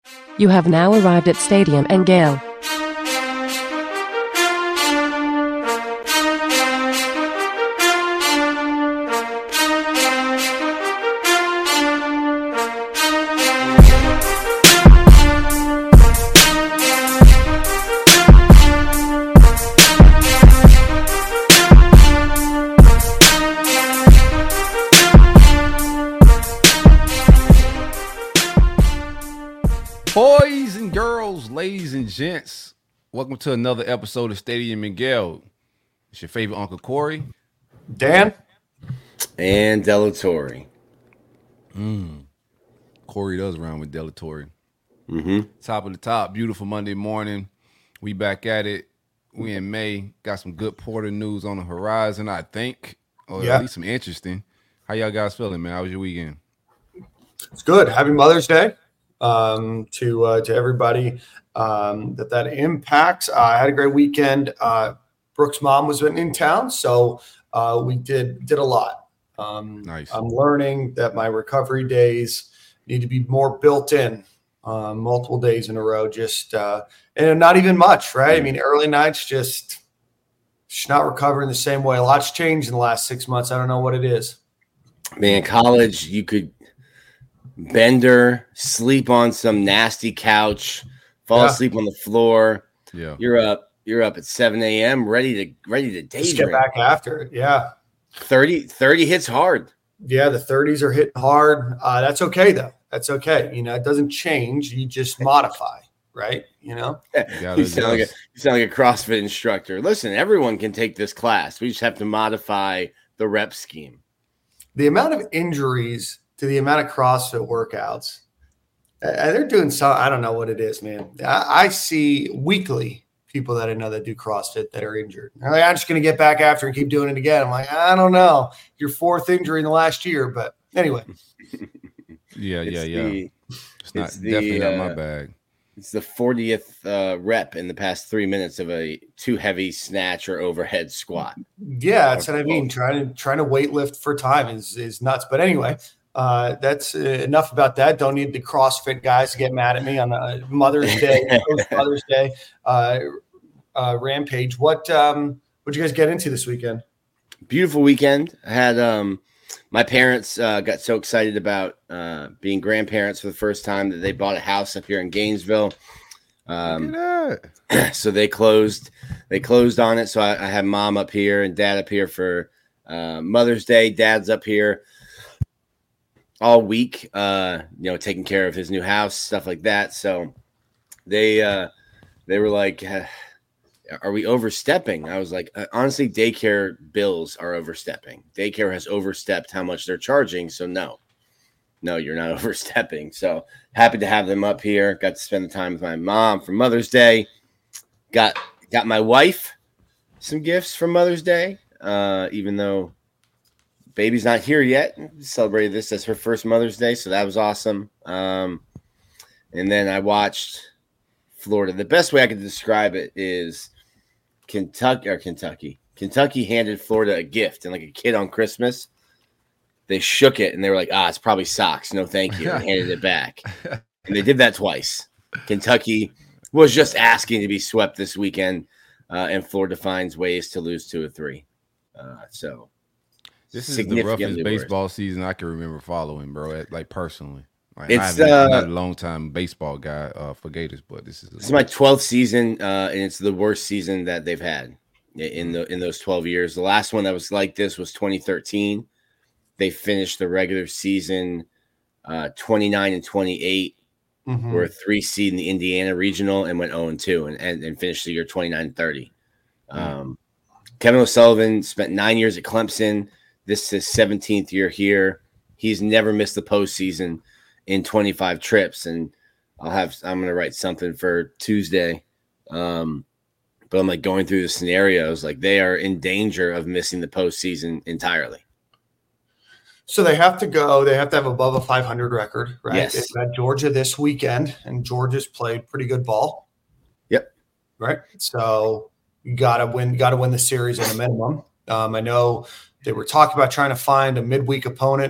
You have now arrived at Stadium and Gale. Boys and girls, ladies and gents, welcome to another episode of Stadium and Gale. It's your favorite Uncle Corey, Dan, and Delatorre. Corey does rhyme with Delatorre. Mm-hmm. Top of the top, beautiful Monday morning. We back at it. We in May. Got some good Porter news on the horizon, I think, or at least some interesting. How y'all guys feeling, man? How was your weekend? it's good. Happy Mother's Day to everybody that impacts. I had a great weekend. Brooke's mom was in town, so we did a lot. Nice. I'm learning that my recovery days need to be more built in, multiple days in a row. And not even much, right? I mean, early nights just not recovering the same way. A lot's changed in the last 6 months. I don't know what it is. Man, college, you could bender, sleep on some nasty couch, fall asleep on the floor. Yeah, you're up at 7 a.m. ready to daydream. Just get back after it. Yeah. 30 hits hard. Yeah, the 30s are hitting hard. That's okay, though. That's okay. It doesn't change. You just modify, right? You sound like a CrossFit instructor. Listen, everyone can take this class. We just have to modify the rep scheme. The amount of injuries to the amount of CrossFit workouts, they're doing some. I don't know what it is, man. I see weekly people that I know that do CrossFit that are injured. They're like, I'm just going to get back after and keep doing it again. I'm like, I don't know. Your fourth injury in the last year, but anyway. Yeah. It's definitely not my bag. It's the 40th rep in the past 3 minutes of a too heavy snatch or overhead squat. Yeah, that's what I mean. Trying to weight lift for time is nuts. But anyway, that's enough about that. Don't need the CrossFit guys to get mad at me on Mother's Day, Mother's Day rampage. What'd you guys get into this weekend? Beautiful weekend. I had my parents got so excited about being grandparents for the first time that they bought a house up here in Gainesville. So they closed on it. So I had mom up here and dad up here for Mother's Day. Dad's up here all week, taking care of his new house, stuff like that. So they were like, are we overstepping? I was like, honestly, daycare bills are overstepping. Daycare has overstepped how much they're charging. So no, you're not overstepping. So happy to have them up here. Got to spend the time with my mom for Mother's Day. Got my wife some gifts for Mother's Day, even though baby's not here yet. Celebrated this as her first Mother's Day. So that was awesome. And then I watched Florida. The best way I could describe it is Kentucky handed Florida a gift, and like a kid on Christmas, they shook it and they were like, it's probably socks. No, thank you. And handed it back. And they did that twice. Kentucky was just asking to be swept this weekend, and Florida finds ways to lose 2 or 3. So this is the roughest baseball season I can remember following, bro. Like personally. I'm not a long time baseball guy for Gators, but this is my 12th season, and it's the worst season that they've had in those 12 years. The last one that was like this was 2013. They finished the regular season 29-28. Were a 3 seed in the Indiana regional and went 0-2 and finished the year 29-30. Kevin O'Sullivan spent 9 years at Clemson. This is his 17th year here. He's never missed the postseason in 25 trips, and I'm going to write something for Tuesday. But I'm like going through the scenarios, like they are in danger of missing the postseason entirely. So they have to have above a 500 record, right? Yes. They've got Georgia this weekend, and Georgia's played pretty good ball. Yep. Right. So you gotta win the series at a minimum. I know they were talking about trying to find a midweek opponent.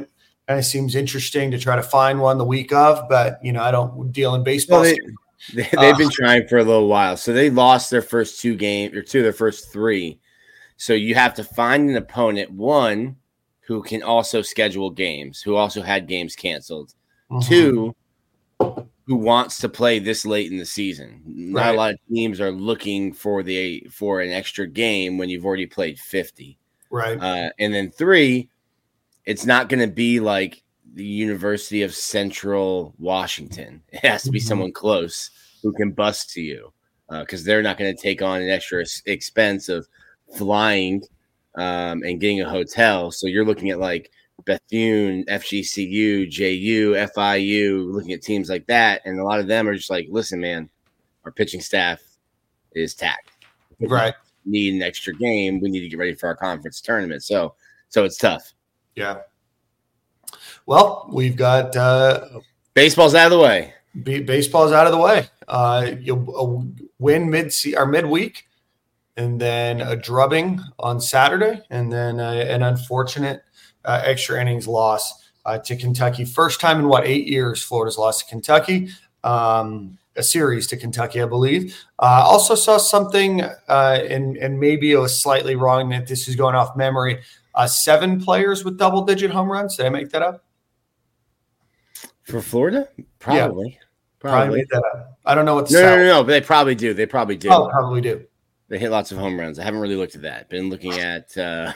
And it seems interesting to try to find one the week of, but I don't deal in baseball. Well, they've been trying for a little while. So they lost their first 2 games or 2 of their first 3. So you have to find an opponent, one who can also schedule games, who also had games canceled. 2, who wants to play this late in the season. Not a lot of teams are looking for an extra game when you've already played 50. Right. And then 3, it's not going to be like the University of Central Washington. It has to be someone close who can bust to you, because they're not going to take on an extra expense of flying and getting a hotel. So you're looking at like Bethune, FGCU, JU, FIU, looking at teams like that. And a lot of them are just like, listen, man, our pitching staff is tacked. Right. Need an extra game. We need to get ready for our conference tournament. So it's tough. Yeah. Well, we've got baseball's out of the way. Baseball's out of the way. You'll win midweek, and then a drubbing on Saturday, and then an unfortunate extra innings loss to Kentucky. First time in 8 years Florida's lost to Kentucky. A series to Kentucky, I believe. Also saw something, and maybe it was slightly wrong that this is going off memory. 7 players with double-digit home runs. Did I make that up? For Florida? Probably. Yeah. Probably made that up. I don't know what. No. But they probably do. Oh, probably do. They hit lots of home runs. I haven't really looked at that. Been looking at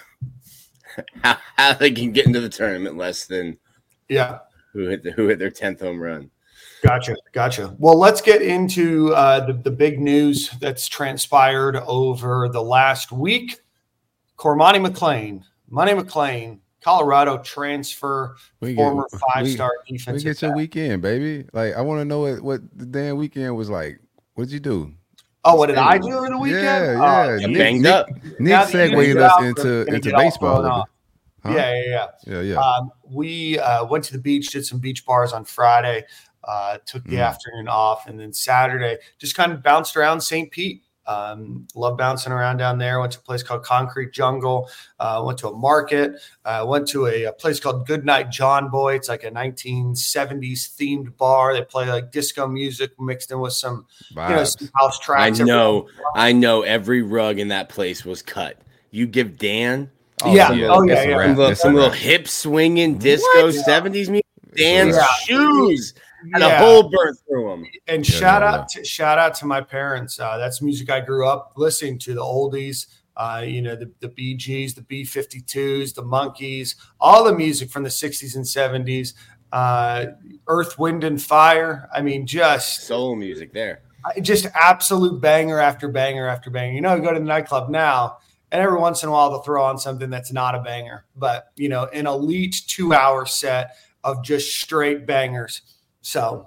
how they can get into the tournament less than who hit their 10th home run. Gotcha. Well, let's get into the big news that's transpired over the last week. Cormani McClain, Colorado transfer, former 5-star defensive. We get your weekend, baby. Like, I want to know what the damn weekend was like. What'd you do? Oh, what did I do over the weekend? Yeah. Banged up. Nick segued us into baseball. Huh? Yeah. We went to the beach, did some beach bars on Friday, took the afternoon off, and then Saturday just kind of bounced around St. Pete. Love bouncing around down there. Went to a place called Concrete Jungle. Went to a market. Went to a place called Goodnight John Boy. It's like a 1970s themed bar. They play like disco music mixed in with some, some house tracks. I know every rug in that place was cut. You give Dan. Some little hip swinging disco 70s music. Dan's shoes had a hole burnt through them. And shout out to my parents. That's music I grew up listening to. The oldies, the Bee Gees, the B-52s, the Monkees, all the music from the 60s and 70s. Earth, Wind, and Fire. I mean, just soul music there. Just absolute banger after banger after banger. You go to the nightclub now, and every once in a while they'll throw on something that's not a banger. But, an elite 2-hour set of just straight bangers. So.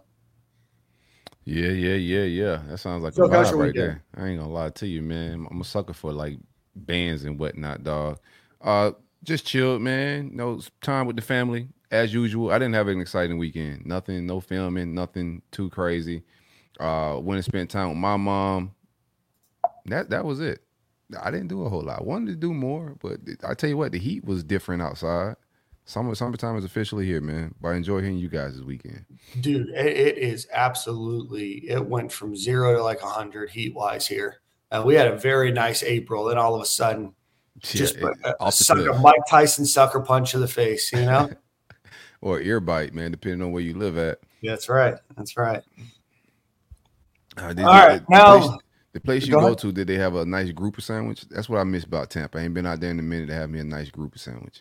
Yeah. That sounds like a vibe right there. I ain't gonna lie to you, man. I'm a sucker for like bands and whatnot, dog. Just chilled, man. No time with the family as usual. I didn't have an exciting weekend. Nothing, no filming, nothing too crazy. Went and spent time with my mom. That was it. I didn't do a whole lot. I wanted to do more, but I tell you what, the heat was different outside. Summertime is officially here, man. But I enjoy hearing you guys this weekend. Dude, it is absolutely. It went from 0 to like 100 heat-wise here. We had a very nice April. Then all of a sudden, just a Mike Tyson sucker punch to the face, Or ear bite, man, depending on where you live at. Yeah, that's right. All right, now the place you go to, did they have a nice grouper sandwich? That's what I miss about Tampa. I ain't been out there in a minute to have me a nice grouper sandwich.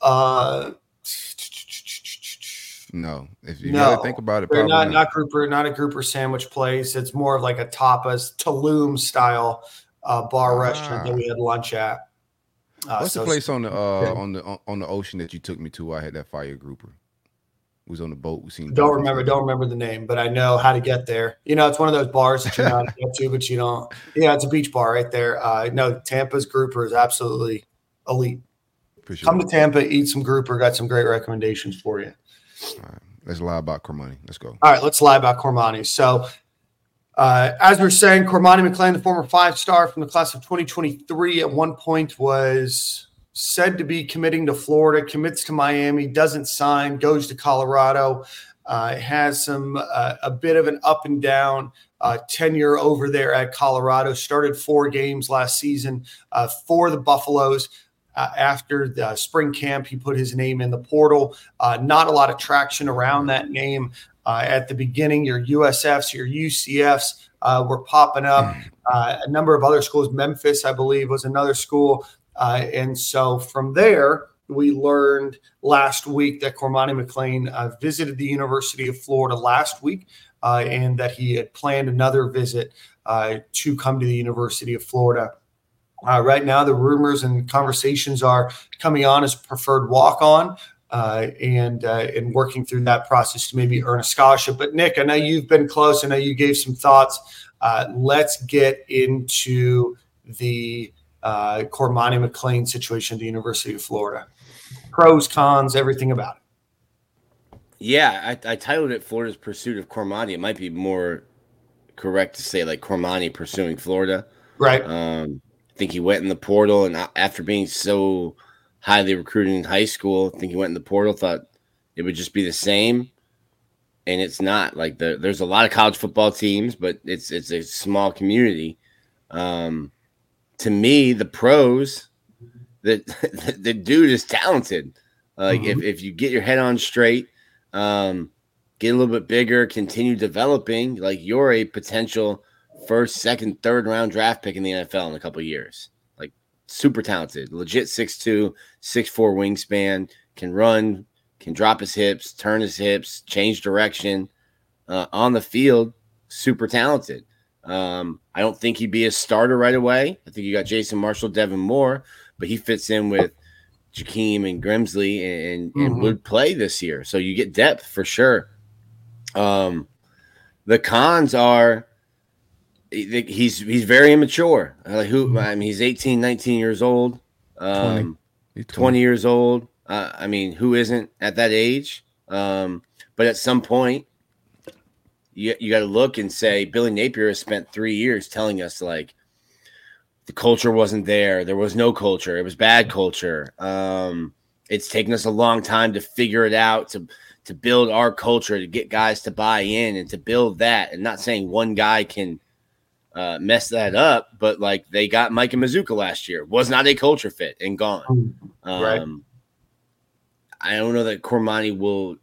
No. If you gotta think about it, probably not a grouper sandwich place. It's more of like a tapas Tulum style bar restaurant that we had lunch at. What's the place on the ocean that you took me to? I had that fire grouper. It was on the boat. We seen. Don't remember the name, but I know how to get there. It's one of those bars that you know how to get to, but you don't. Yeah, it's a beach bar right there. No, Tampa's grouper is absolutely elite. Come to Tampa, eat some grouper. Got some great recommendations for you. All right, let's lie about Cormani. Let's go. All right, let's lie about Cormani. So, as we were saying, Cormani McClain, the former 5-star from the class of 2023, at one point was said to be committing to Florida, commits to Miami, doesn't sign, goes to Colorado, has a bit of an up and down tenure over there at Colorado. Started 4 games last season for the Buffaloes. After the spring camp, he put his name in the portal. Not a lot of traction around that name at the beginning. Your USFs, your UCFs were popping up. A number of other schools, Memphis, I believe, was another school. And so from there, we learned last week that Cormani McClain visited the University of Florida last week and that he had planned another visit to come to the University of Florida. Right now, the rumors and conversations are coming on as preferred walk-on and working through that process to maybe earn a scholarship. But, Nick, I know you've been close. I know you gave some thoughts. Let's get into the Cormani McClain situation at the University of Florida. Pros, cons, everything about it. Yeah, I titled it Florida's Pursuit of Cormani. It might be more correct to say like Cormani pursuing Florida. Right. I think he went in the portal, and after being so highly recruited in high school, I think he went in the portal, thought it would just be the same, and it's not. Like there's a lot of college football teams, but it's a small community. To me, the pros, the dude is talented. Like if you get your head on straight, get a little bit bigger, continue developing, like you're a potential first, second, third round draft pick in the NFL in a couple of years. Like super talented, legit 6'2", 6'4" wingspan, can run, can drop his hips, turn his hips, change direction on the field. Super talented. I don't think he'd be a starter right away. I think you got Jason Marshall, Devin Moore, but he fits in with Jakeem and Grimsley and would play this year. So you get depth for sure. The cons are he's very immature. I mean, he's 18, 19 years old, 20 years old. I mean, who isn't at that age? But at some point, you got to look and say, Billy Napier has spent 3 years telling us like the culture wasn't there. There was no culture. It was bad culture. It's taken us a long time to figure it out, to build our culture, to get guys to buy in and to build that. And not saying one guy can mess that up, but like they got Micah Mazuka last year, was not a culture fit and gone. Right. I don't know that Cormani will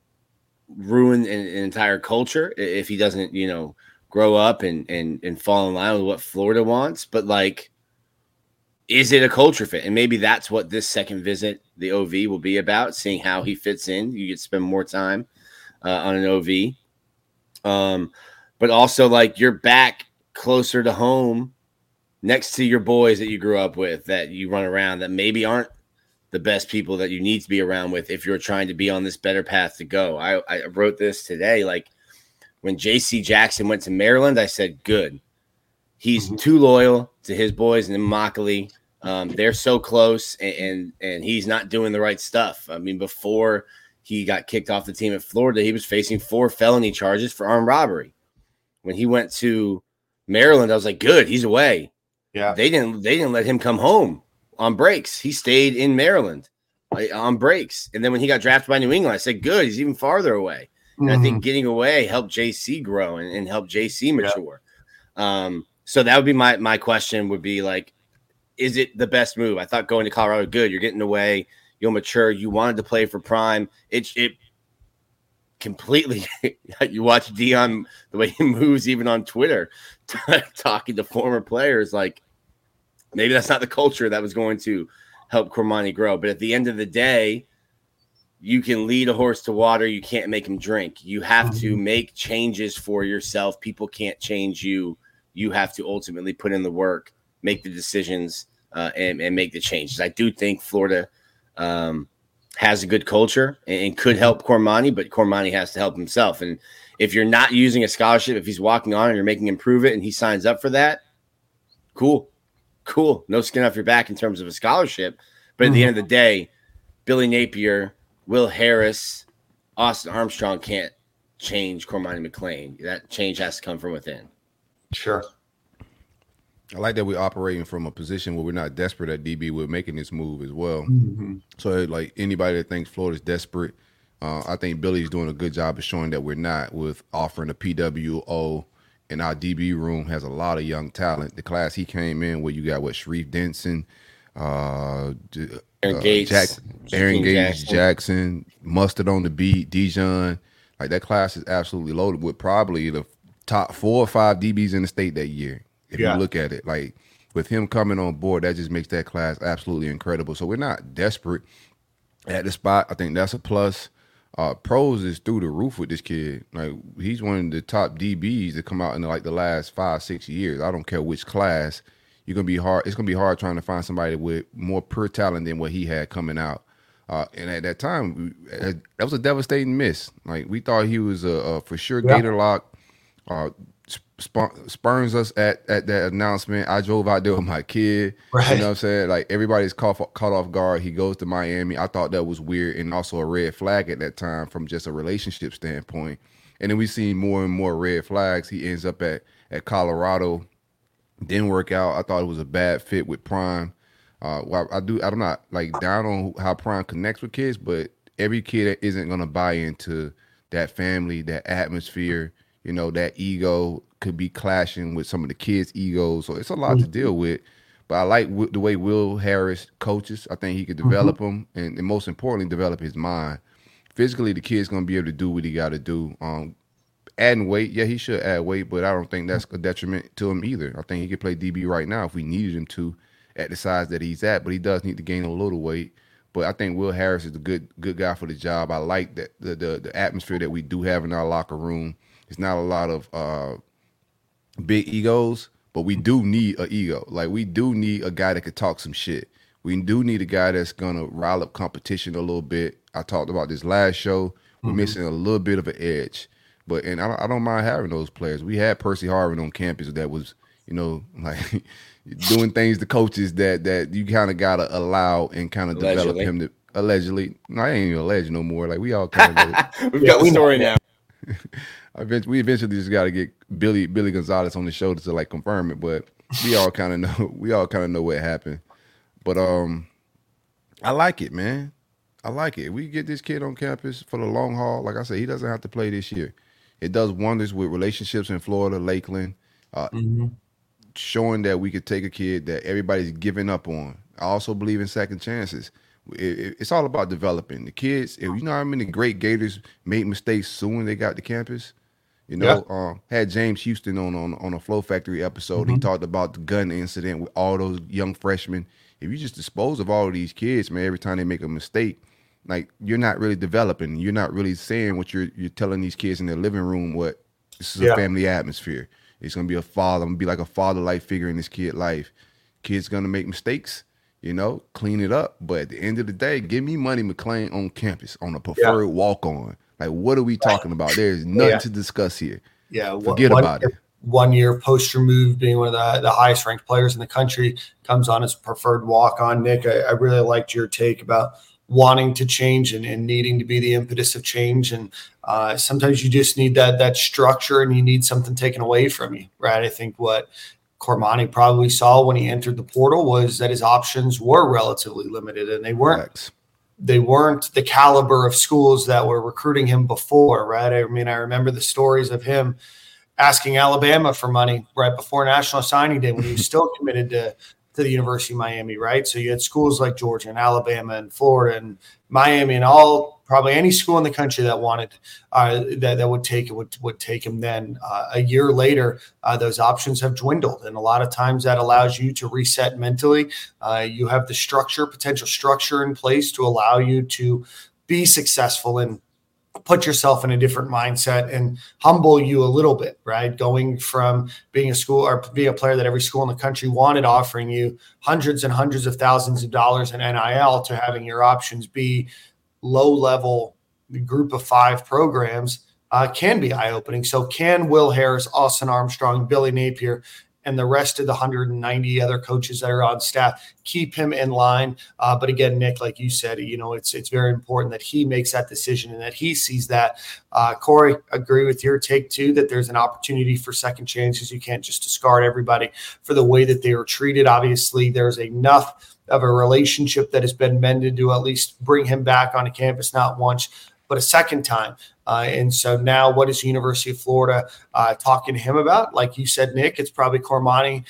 ruin an entire culture if he doesn't, grow up and fall in line with what Florida wants. But like, is it a culture fit? And maybe that's what this second visit, the OV, will be about, seeing how he fits in. You get to spend more time on an OV. But also like you're back closer to home next to your boys that you grew up with, that you run around, that maybe aren't the best people that you need to be around with if you're trying to be on this better path to go. I wrote this today. Like when J.C. Jackson went to Maryland, I said, good. He's too loyal to his boys and Immokalee. They're so close, and he's not doing the right stuff. I mean, before he got kicked off the team at Florida, he was facing 4 felony charges for armed robbery. When he went to Maryland, I was like, good, he's away. Yeah. They didn't let him come home on breaks. He stayed in Maryland on breaks. And then when he got drafted by New England, I said, good, he's even farther away. And I think getting away helped JC grow and help JC mature. Yeah. So that would be my question would be like, is it the best move? I thought going to Colorado, good. You're getting away. You'll mature. You wanted to play for Prime. It completely – you watch Dion, the way he moves even on Twitter, talking to former players, like maybe that's not the culture that was going to help Cormani grow. But at the end of the day, you can lead a horse to water. You can't make him drink. You have to make changes for yourself. People can't change you. You have to ultimately put in the work, make the decisions, and make the changes. I do think Florida has a good culture and could help Cormani, but Cormani has to help himself. And if you're not using a scholarship, if he's walking on and you're making him prove it and he signs up for that, cool. No skin off your back in terms of a scholarship. But at the end of the day, Billy Napier, Will Harris, Austin Armstrong can't change Cormani McClain. That change has to come from within. Sure. I like that we're operating from a position where we're not desperate at DB. We're making this move as well. So, like anybody that thinks Florida's desperate, I think Billy's doing a good job of showing that we're not, with offering a PWO. And our DB room has a lot of young talent. The class he came in, where you got Sharif Denson, Aaron Gates, Jackson, Mustard on the beat, Dijon. Like, that class is absolutely loaded with probably the top 4 or 5 DBs in the state that year. If you look at it, like, with him coming on board, that just makes that class absolutely incredible. So we're not desperate at the spot. I think that's a plus. Pros is through the roof with this kid. Like, he's one of the top DBs to come out in like the last 5-6 years. I don't care which class. It's gonna be hard trying to find somebody with more pure talent than what he had coming out. And at that time, that was a devastating miss. Like, we thought he was a for sure Gator lock. Spurns us at that announcement. I drove out there with my kid. Right. You know what I'm saying? Like, everybody's caught off guard. He goes to Miami. I thought that was weird and also a red flag at that time from just a relationship standpoint. And then we seen more and more red flags. He ends up at Colorado. Didn't work out. I thought it was a bad fit with Prime. I'm not like down on how Prime connects with kids, but every kid that isn't gonna buy into that family, that atmosphere, that ego could be clashing with some of the kids' egos. So it's a lot to deal with. But I like the way Will Harris coaches. I think he could develop him and most importantly, develop his mind. Physically, the kid's going to be able to do what he got to do. Adding weight, he should add weight, but I don't think that's a detriment to him either. I think he could play DB right now if we needed him to at the size that he's at, but he does need to gain a little weight. But I think Will Harris is a good guy for the job. I like that the atmosphere that we do have in our locker room. It's not a lot of big egos, but we do need an ego. Like, we do need a guy that could talk some shit. We do need a guy that's going to rile up competition a little bit. I talked about this last show. We're missing a little bit of an edge. And I don't mind having those players. We had Percy Harvin on campus that was, like doing things to coaches that you kind of got to allow and kind of develop him to allegedly. No, I ain't even alleged no more. Like, we all kind of We've got the story now. We eventually just got to get Billy Gonzalez on the show to like confirm it, but we all kind of know. We all kind of know what happened. But I like it, man. I like it. We get this kid on campus for the long haul. Like I said, he doesn't have to play this year. It does wonders with relationships in Florida, Lakeland, showing that we could take a kid that everybody's giving up on. I also believe in second chances. It's all about developing the kids. If you know how many great Gators made mistakes soon they got to campus. Had James Houston on a Flow Factory episode. He talked about the gun incident with all those young freshmen. If you just dispose of all of these kids, man, every time they make a mistake, like, you're not really developing. You're not really saying what you're telling these kids in their living room. What this is a family atmosphere. It's gonna be a father. I'm gonna be like a father-like figure in this kid's life. Kid's gonna make mistakes. Clean it up. But at the end of the day, give me Money McClain on campus on a preferred walk-on. Like, what are we talking about? There's nothing to discuss here. Yeah, forget about it. 1 year post removed, being one of the highest ranked players in the country, comes on as preferred walk-on. Nick, I really liked your take about wanting to change and needing to be the impetus of change. And sometimes you just need that structure and you need something taken away from you, right? I think what Cormani probably saw when he entered the portal was that his options were relatively limited, and they weren't the caliber of schools that were recruiting him before, right? I mean, I remember the stories of him asking Alabama for money right before National Signing Day when he was still committed to the University of Miami, right? So you had schools like Georgia and Alabama and Florida and Miami and probably any school in the country that wanted that would take him. Then a year later, those options have dwindled, and a lot of times that allows you to reset mentally. You have the potential structure in place to allow you to be successful and put yourself in a different mindset and humble you a little bit, right? Going from being a school or being a player that every school in the country wanted, offering you hundreds and hundreds of thousands of dollars in NIL, to having your options be low-level group of 5 programs can be eye-opening. So can Will Harris, Austin Armstrong, Billy Napier and the rest of the 190 other coaches that are on staff keep him in line. But again, Nick, like you said, it's very important that he makes that decision and that he sees that. Corey, agree with your take too, that there's an opportunity for second chances. You can't just discard everybody for the way that they were treated. Obviously, there's enough of a relationship that has been mended to at least bring him back onto campus, not once, but a second time. And so now what is the University of Florida talking to him about? Like you said, Nick, it's probably Cormani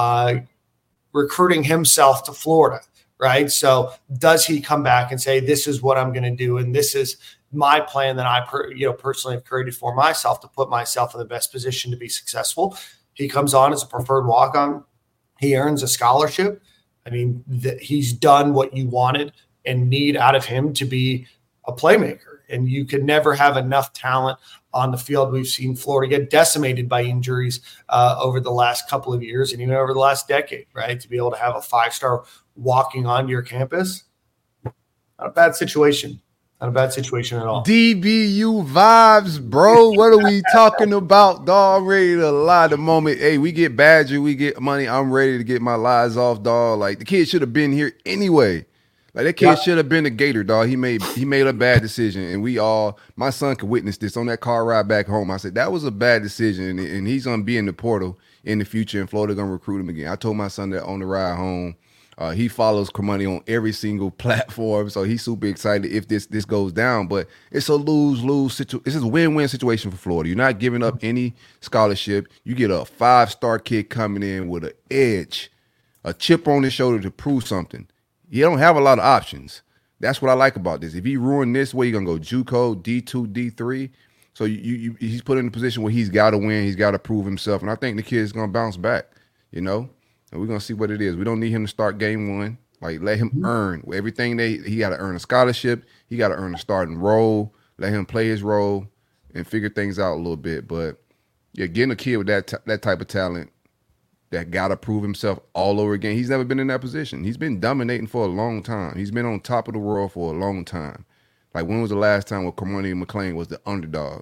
recruiting himself to Florida, right? So does he come back and say, this is what I'm going to do, and this is my plan that I personally have created for myself to put myself in the best position to be successful? He comes on as a preferred walk-on. He earns a scholarship. I mean, he's done what you wanted and need out of him to be a playmaker. And you can never have enough talent on the field. We've seen Florida get decimated by injuries over the last couple of years and even over the last decade, right? To be able to have a 5-star walking onto your campus, not a bad situation. Not a bad situation at all. DBU vibes, bro. What are we talking about, dog? Ready to lie the moment. Hey, we get Badger, we get money. I'm ready to get my lies off, dog. Like, the kid should have been here anyway. Like, that kid should have been a Gator, dog. He made a bad decision, and my son could witness this on that car ride back home. I said, that was a bad decision, and he's going to be in the portal in the future, and Florida going to recruit him again. I told my son that on the ride home. He follows Cormani on every single platform, so he's super excited if this goes down. But it's a lose-lose situation. This is a win-win situation for Florida. You're not giving up any scholarship. You get a 5-star kid coming in with an edge, a chip on his shoulder to prove something. You don't have a lot of options. That's what I like about this. If he ruined this way, you're going to go JUCO, D2, D3. So he's put in a position where he's got to win. He's got to prove himself. And I think the kid's going to bounce back, And we're going to see what it is. We don't need him to start game one. Like, let him earn everything. He got to earn a scholarship. He got to earn a starting role. Let him play his role and figure things out a little bit. But, yeah, getting a kid with that type of talent that got to prove himself all over again. He's never been in that position. He's been dominating for a long time. He's been on top of the world for a long time. Like, when was the last time where Cormani McClain was the underdog?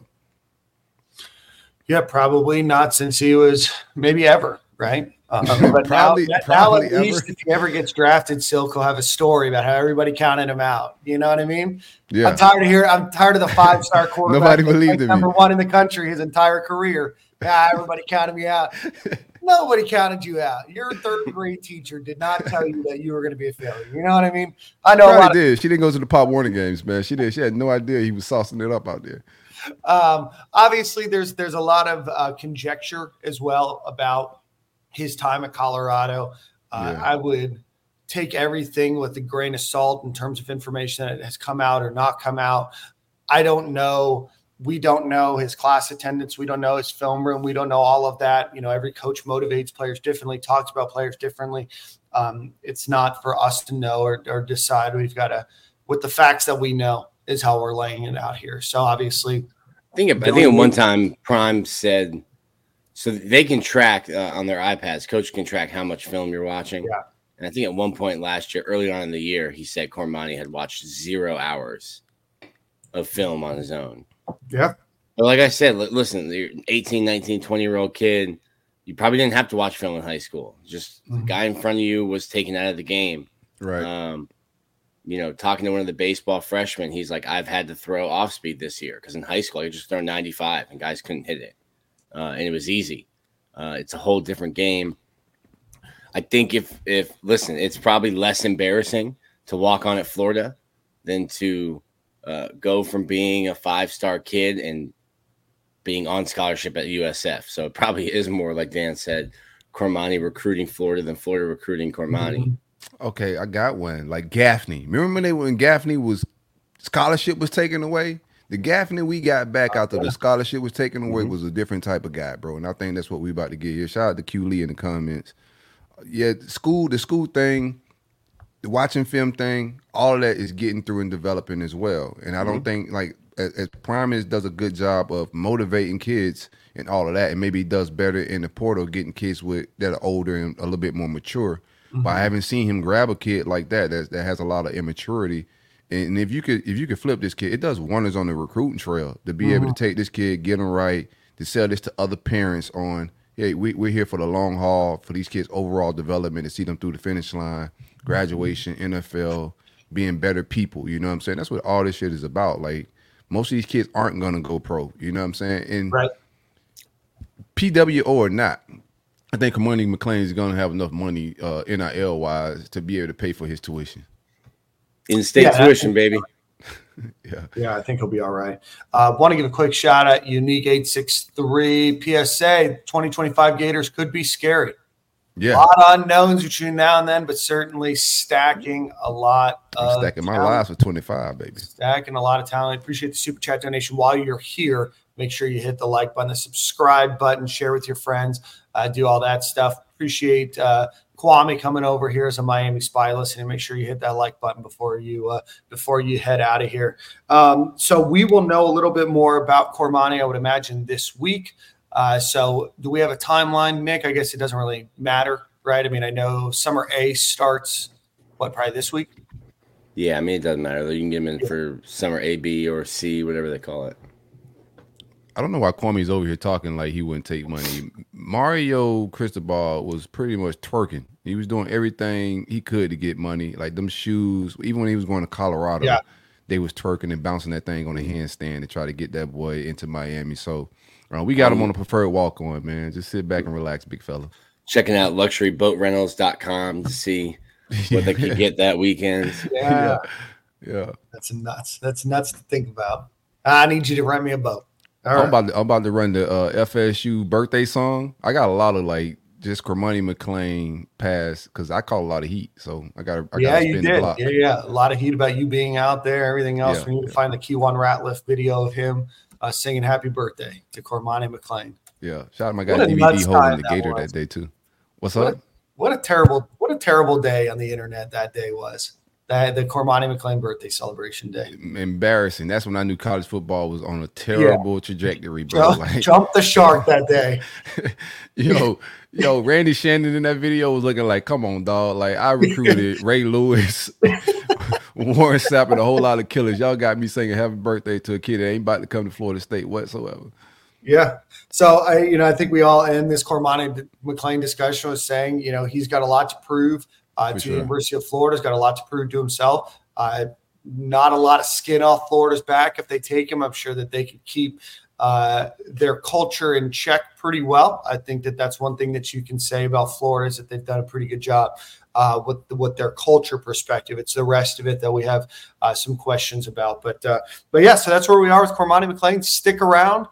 Yeah, probably not since he was maybe ever, right? But probably now at ever. least if he ever gets drafted, Silk will have a story about how everybody counted him out. You know what I mean? Yeah. I'm tired of the 5-star quarterback. Nobody believed in me. Number one in the country his entire career. Yeah, everybody counted me out. Nobody counted you out. Your third-grade teacher did not tell you that you were going to be a failure. You know what I mean? I know. Probably did. She didn't go to the Pop Warner games, man. She did. She had no idea he was saucing it up out there. Obviously, there's a lot of conjecture as well about his time at Colorado. I would take everything with a grain of salt in terms of information that has come out or not come out. I don't know. We don't know his class attendance. We don't know his film room. We don't know all of that. Every coach motivates players differently, talks about players differently. It's not for us to know or decide. We've got to, with the facts that we know, is how we're laying it out here. So obviously, I think at one time Prime said, so they can track on their iPads. Coach can track how much film you're watching. Yeah. And I think at one point last year, early on in the year, he said Cormani had watched 0 hours of film on his own. Yeah. But like I said, listen, you're 18, 19, 20-year-old kid. You probably didn't have to watch film in high school. Just the guy in front of you was taken out of the game. Right. Talking to one of the baseball freshmen, he's like, I've had to throw off speed this year because in high school, I just throw 95 and guys couldn't hit it. And it was easy. It's a whole different game. I think if listen, it's probably less embarrassing to walk on at Florida than to go from being a 5-star kid and being on scholarship at USF. So it probably is more, like Dan said, Cormani recruiting Florida than Florida recruiting Cormani. Mm-hmm. Okay, I got one. Like Gaffney. Remember when Gaffney scholarship was taken away? The Gaffney we got back after the scholarship was taken away was a different type of guy, bro. And I think that's what we about to get here. Shout out to Q Lee in the comments. Yeah, the school thing, the watching film thing, all of that is getting through and developing as well. And I don't think, like, as Prime does a good job of motivating kids and all of that, and maybe he does better in the portal getting kids that are older and a little bit more mature. But I haven't seen him grab a kid like that has a lot of immaturity. And if you could flip this kid, it does wonders on the recruiting trail to be able to take this kid, get him right, to sell this to other parents on, we're here for the long haul for these kids' overall development to see them through the finish line, graduation, NFL, being better people. You know what I'm saying? That's what all this shit is about. Like, most of these kids aren't gonna go pro. You know what I'm saying? And Right. PWO or not, I think Cormani McClain is gonna have enough money NIL wise to be able to pay for his tuition. In-state tuition, baby. Yeah, I think he'll be all right. Want to give a quick shout out, Unique 863 PSA 2025 Gators could be scary. Yeah, A lot of unknowns between now and then, but certainly stacking a lot of stacking my talent. lives for 25, baby. Stacking a lot of talent. Appreciate the super chat donation. While you're here, make sure you hit the like button, the subscribe button, share with your friends, do all that stuff. Appreciate Kwame coming over here as a Miami Spy listening. Make sure you hit that like button before you head out of here. So we will know a little bit more about Cormani, I would imagine, this week. So do we have a timeline, Nick? I guess it doesn't really matter, right? I mean, I know Summer A starts, probably this week? Yeah, I mean, it doesn't matter. You can get them in for Summer A, B, or C, whatever they call it. I don't know why Kwame's over here talking like he wouldn't take money. Mario Cristobal was pretty much twerking. He was doing everything he could to get money, like them shoes. Even when he was going to Colorado, they was twerking and bouncing that thing on a handstand to try to get that boy into Miami. So we got him on a preferred walk-on, man. Just sit back and relax, big fella. Checking out luxuryboatrentals.com to see what they can get that weekend. Yeah. Yeah. That's nuts. That's nuts to think about. I need you to rent me a boat. All I'm right. about to run the FSU birthday song. I got a lot of just Cormani McClain pass because I caught a lot of heat. So I got to you spin the did. block. Yeah. A lot of heat about you being out there, everything else. Yeah, We need to find the Key1 Ratliff video of him singing happy birthday to Cormani McClain. Yeah. Shout out to my guy What a DVD nuts holding time the that gator was. that day too. What's What up? What a terrible day on the internet that day was. The Cormani McClain birthday celebration day. Embarrassing. That's when I knew college football was on a terrible trajectory, bro. Jump the shark that day. Randy Shannon in that video was looking like, come on, dog. Like, I recruited Ray Lewis, Warren Sapp, and a whole lot of killers. Y'all got me singing happy birthday to a kid that ain't about to come to Florida State whatsoever. Yeah. So I think we all end this Cormani McClain discussion with saying, he's got a lot to prove to the University of Florida. He's got a lot to prove to himself. Not a lot of skin off Florida's back if they take him. I'm sure that they could keep their culture in check pretty well. I think that that's one thing that you can say about Florida is that they've done a pretty good job with their culture perspective. It's the rest of it that we have some questions about. But yeah, so that's where we are with Cormani McClain. Stick around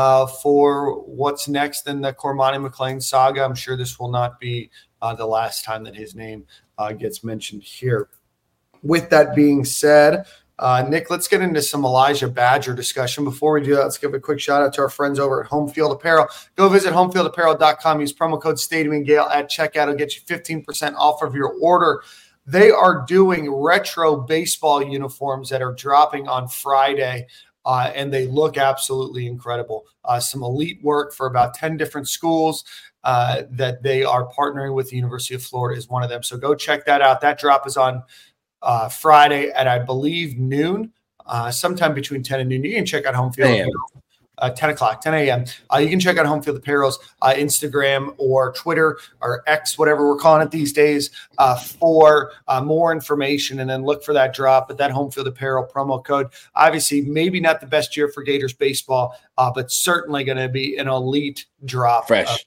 for what's next in the Cormani McClain saga. I'm sure this will not be the last time that his name gets mentioned here. With that being said, Nick, let's get into some Elijah Badger discussion. Before we do that, let's give a quick shout out to our friends over at Home Field Apparel. Go visit homefieldapparel.com. Use promo code Stadium and Gale at checkout. It'll get you 15% off of your order. They are doing retro baseball uniforms that are dropping on Friday. And they look absolutely incredible. Some elite work for about 10 different schools that they are partnering with. The University of Florida is one of them. So go check that out. That drop is on Friday at, I believe, noon, sometime between 10 and noon. You can check out Home Field. 10 o'clock, 10 a.m. You can check out Home Field Apparel's Instagram or Twitter or X, whatever we're calling it these days, for more information, and then look for that drop. But that Home Field Apparel promo code, obviously, maybe not the best year for Gators baseball, but certainly going to be an elite drop. Fresh.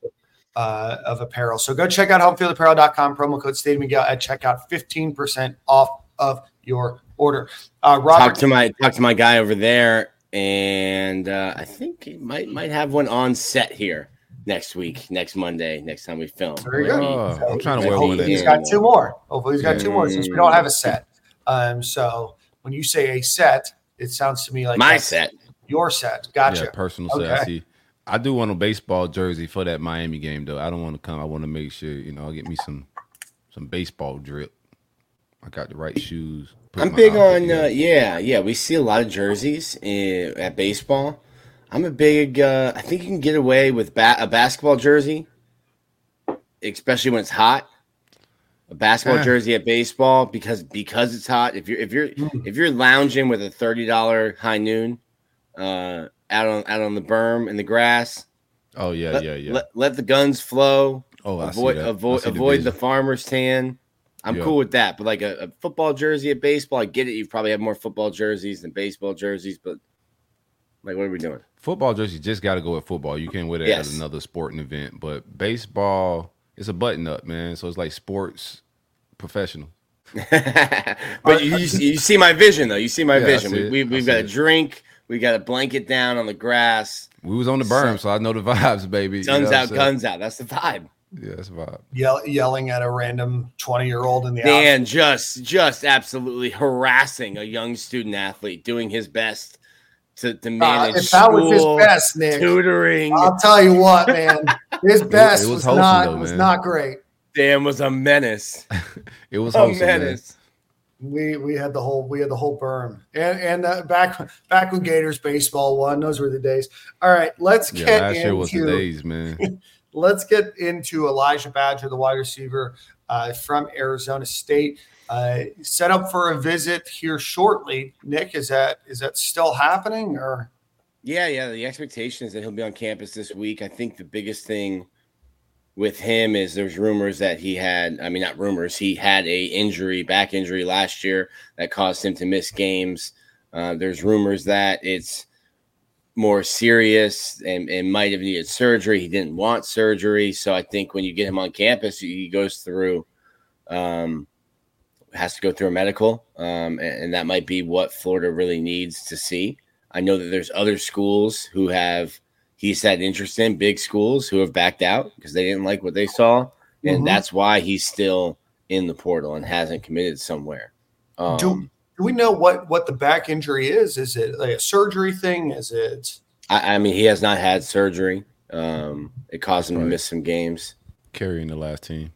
Of apparel. So go check out homefieldapparel.com, promo code Stadium Miguel at checkout, 15% off of your order. Robert, talk to my guy over there. And I think he might have one on set here next Monday, next time we film. Very good. I'm trying to wear one of He's got two more. Hopefully he's got two more since we don't have a set. So when you say a set, it sounds to me like my set. Your set. Gotcha. Yeah, personal set. I see. I do want a baseball jersey for that Miami game, though. I don't want to come. I want to make sure, I'll get me some baseball drip. I got the right shoes. I'm big on, we see a lot of jerseys at baseball. I'm a big, I think you can get away with a basketball jersey, especially when it's hot. A basketball jersey at baseball because it's hot. If you're lounging with a $30 high noon, out on the berm in the grass, Oh yeah, yeah. Let the guns flow. Oh, avoid the farmer's tan. I'm cool with that. But like a football jersey at baseball, I get it. You probably have more football jerseys than baseball jerseys, but like, what are we doing? Football jersey just got to go with football. You can't wear that at another sporting event. But baseball, it's a button up, man. So it's like sports professional. But you see my vision, though. You see my vision. We've got a drink. We got a blanket down on the grass. We was on the berm, so I know the vibes, baby. Guns out, guns out. That's the vibe. Yeah, that's a vibe. Yelling at a random 20-year-old in the Dan just absolutely harassing a young student athlete, doing his best to manage if that was his best, Nick, tutoring. I'll tell you what, man. His best was not great. Dan was a menace. It was a menace. We had the whole berm and back when Gators baseball won. Those were the days. All right, let's get last into year was the days, man. Let's get into Elijah Badger, the wide receiver from Arizona State. Set up for a visit here shortly. Nick, is that still happening or? Yeah. The expectation is that he'll be on campus this week. I think the biggest thing with him is there's rumors that he had a back injury last year that caused him to miss games. There's rumors that it's more serious and might have needed surgery. He didn't want surgery. So I think when you get him on campus, he goes through, has to go through a medical. And that might be what Florida really needs to see. I know that there's other schools he's had interest in, big schools who have backed out because they didn't like what they saw. And that's why he's still in the portal and hasn't committed somewhere. Do we know what the back injury is? Is it like a surgery thing? Is it? I mean, he has not had surgery. It caused him to miss some games. Carrying the last team.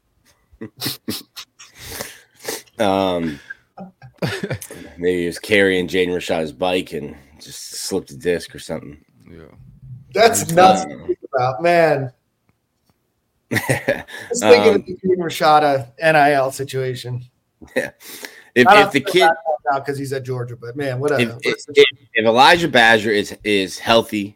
Maybe he was carrying Jaden Rashad's bike and just slipped a disc or something. Yeah, that's nuts to think about, man. Just thinking of the Jaden Rashad NIL situation. Yeah. If the kid now because he's at Georgia, but man, whatever. If Elijah Badger is healthy,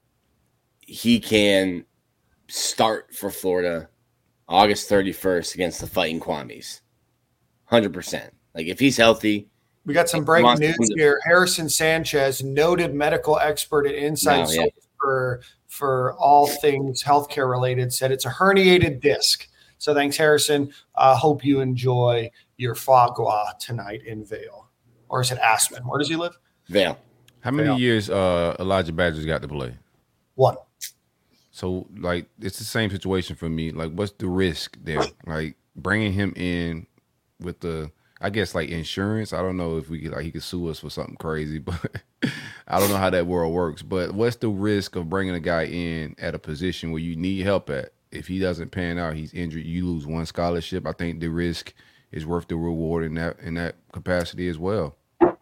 he can start for Florida August 31st against the Fighting Kwamis. 100%. Like if he's healthy. We got some breaking news here. Harrison Sanchez, noted medical expert at Inside Source for all things healthcare related, said it's a herniated disc. So thanks, Harrison. Hope you enjoy your foie gras tonight in Vail. Or is it Aspen? Where does he live? Vail. How many years Elijah Badger's got to play? 1. So, like, it's the same situation for me. Like, what's the risk there? Like, bringing him in with I guess, like, insurance. I don't know if he could sue us for something crazy, but I don't know how that world works. But what's the risk of bringing a guy in at a position where you need help at? If he doesn't pan out, he's injured, you lose one scholarship. I think the risk is worth the reward in that capacity as well.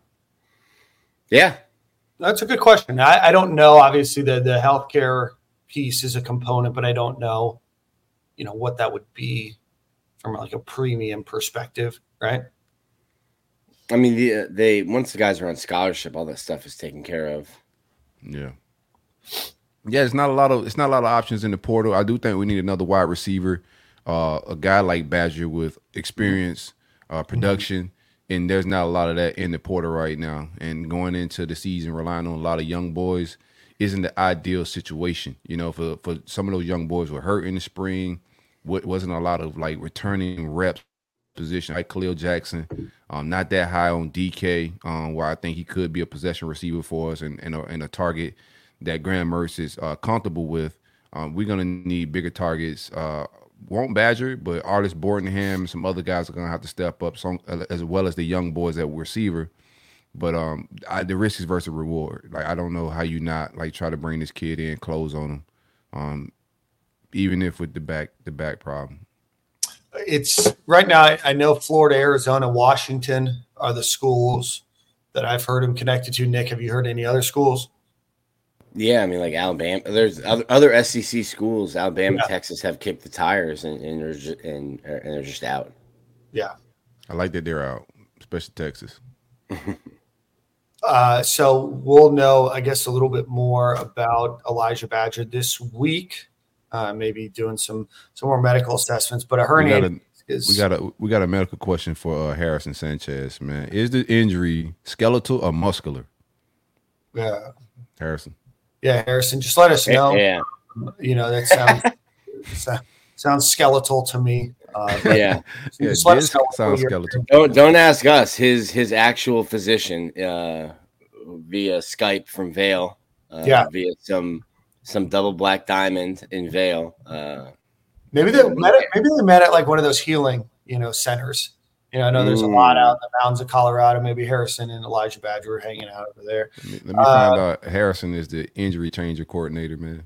Yeah. That's a good question. I don't know. Obviously, the healthcare piece is a component, but I don't know, what that would be from like a premium perspective, right? I mean, they once the guys are on scholarship, all that stuff is taken care of. Yeah. Yeah, it's not a lot of options in the portal. I do think we need another wide receiver, a guy like Badger with experience, production, and there's not a lot of that in the portal right now. And going into the season, relying on a lot of young boys isn't the ideal situation. For some of those young boys were hurt in the spring. Wasn't a lot of like returning reps position. Like Khalil Jackson, not that high on DK, where I think he could be a possession receiver for us and a target that Graham Mertz is comfortable with. We're going to need bigger targets. Won't Badger, but Artist Bordenham and some other guys are going to have to step up, as well as the young boys at receiver. But the risk is versus reward. Like, I don't know how you not like try to bring this kid in, close on him, even if with the back problem. It's right now. I know Florida, Arizona, Washington are the schools that I've heard him connected to. Nick, have you heard any other schools? Yeah, I mean, like Alabama. There's other SEC schools. Alabama, Texas have kicked the tires and they're just out. Yeah, I like that they're out, especially Texas. So we'll know, I guess, a little bit more about Elijah Badger this week. Maybe doing some more medical assessments, but a herniated we got a medical question for Harrison Sanchez, man. Is the injury skeletal or muscular? Yeah, Harrison. Yeah, Harrison. Just let us know. Yeah. That sounds skeletal to me. Yeah. Just let us know. Sounds skeletal. Don't ask us. His actual physician via Skype from Vail. Via some double black diamond in Vail. Maybe they met at like one of those healing, centers. I know there's a lot out in the mountains of Colorado. Maybe Harrison and Elijah Badger were hanging out over there. Let me find out. Harrison is the injury changer coordinator, man.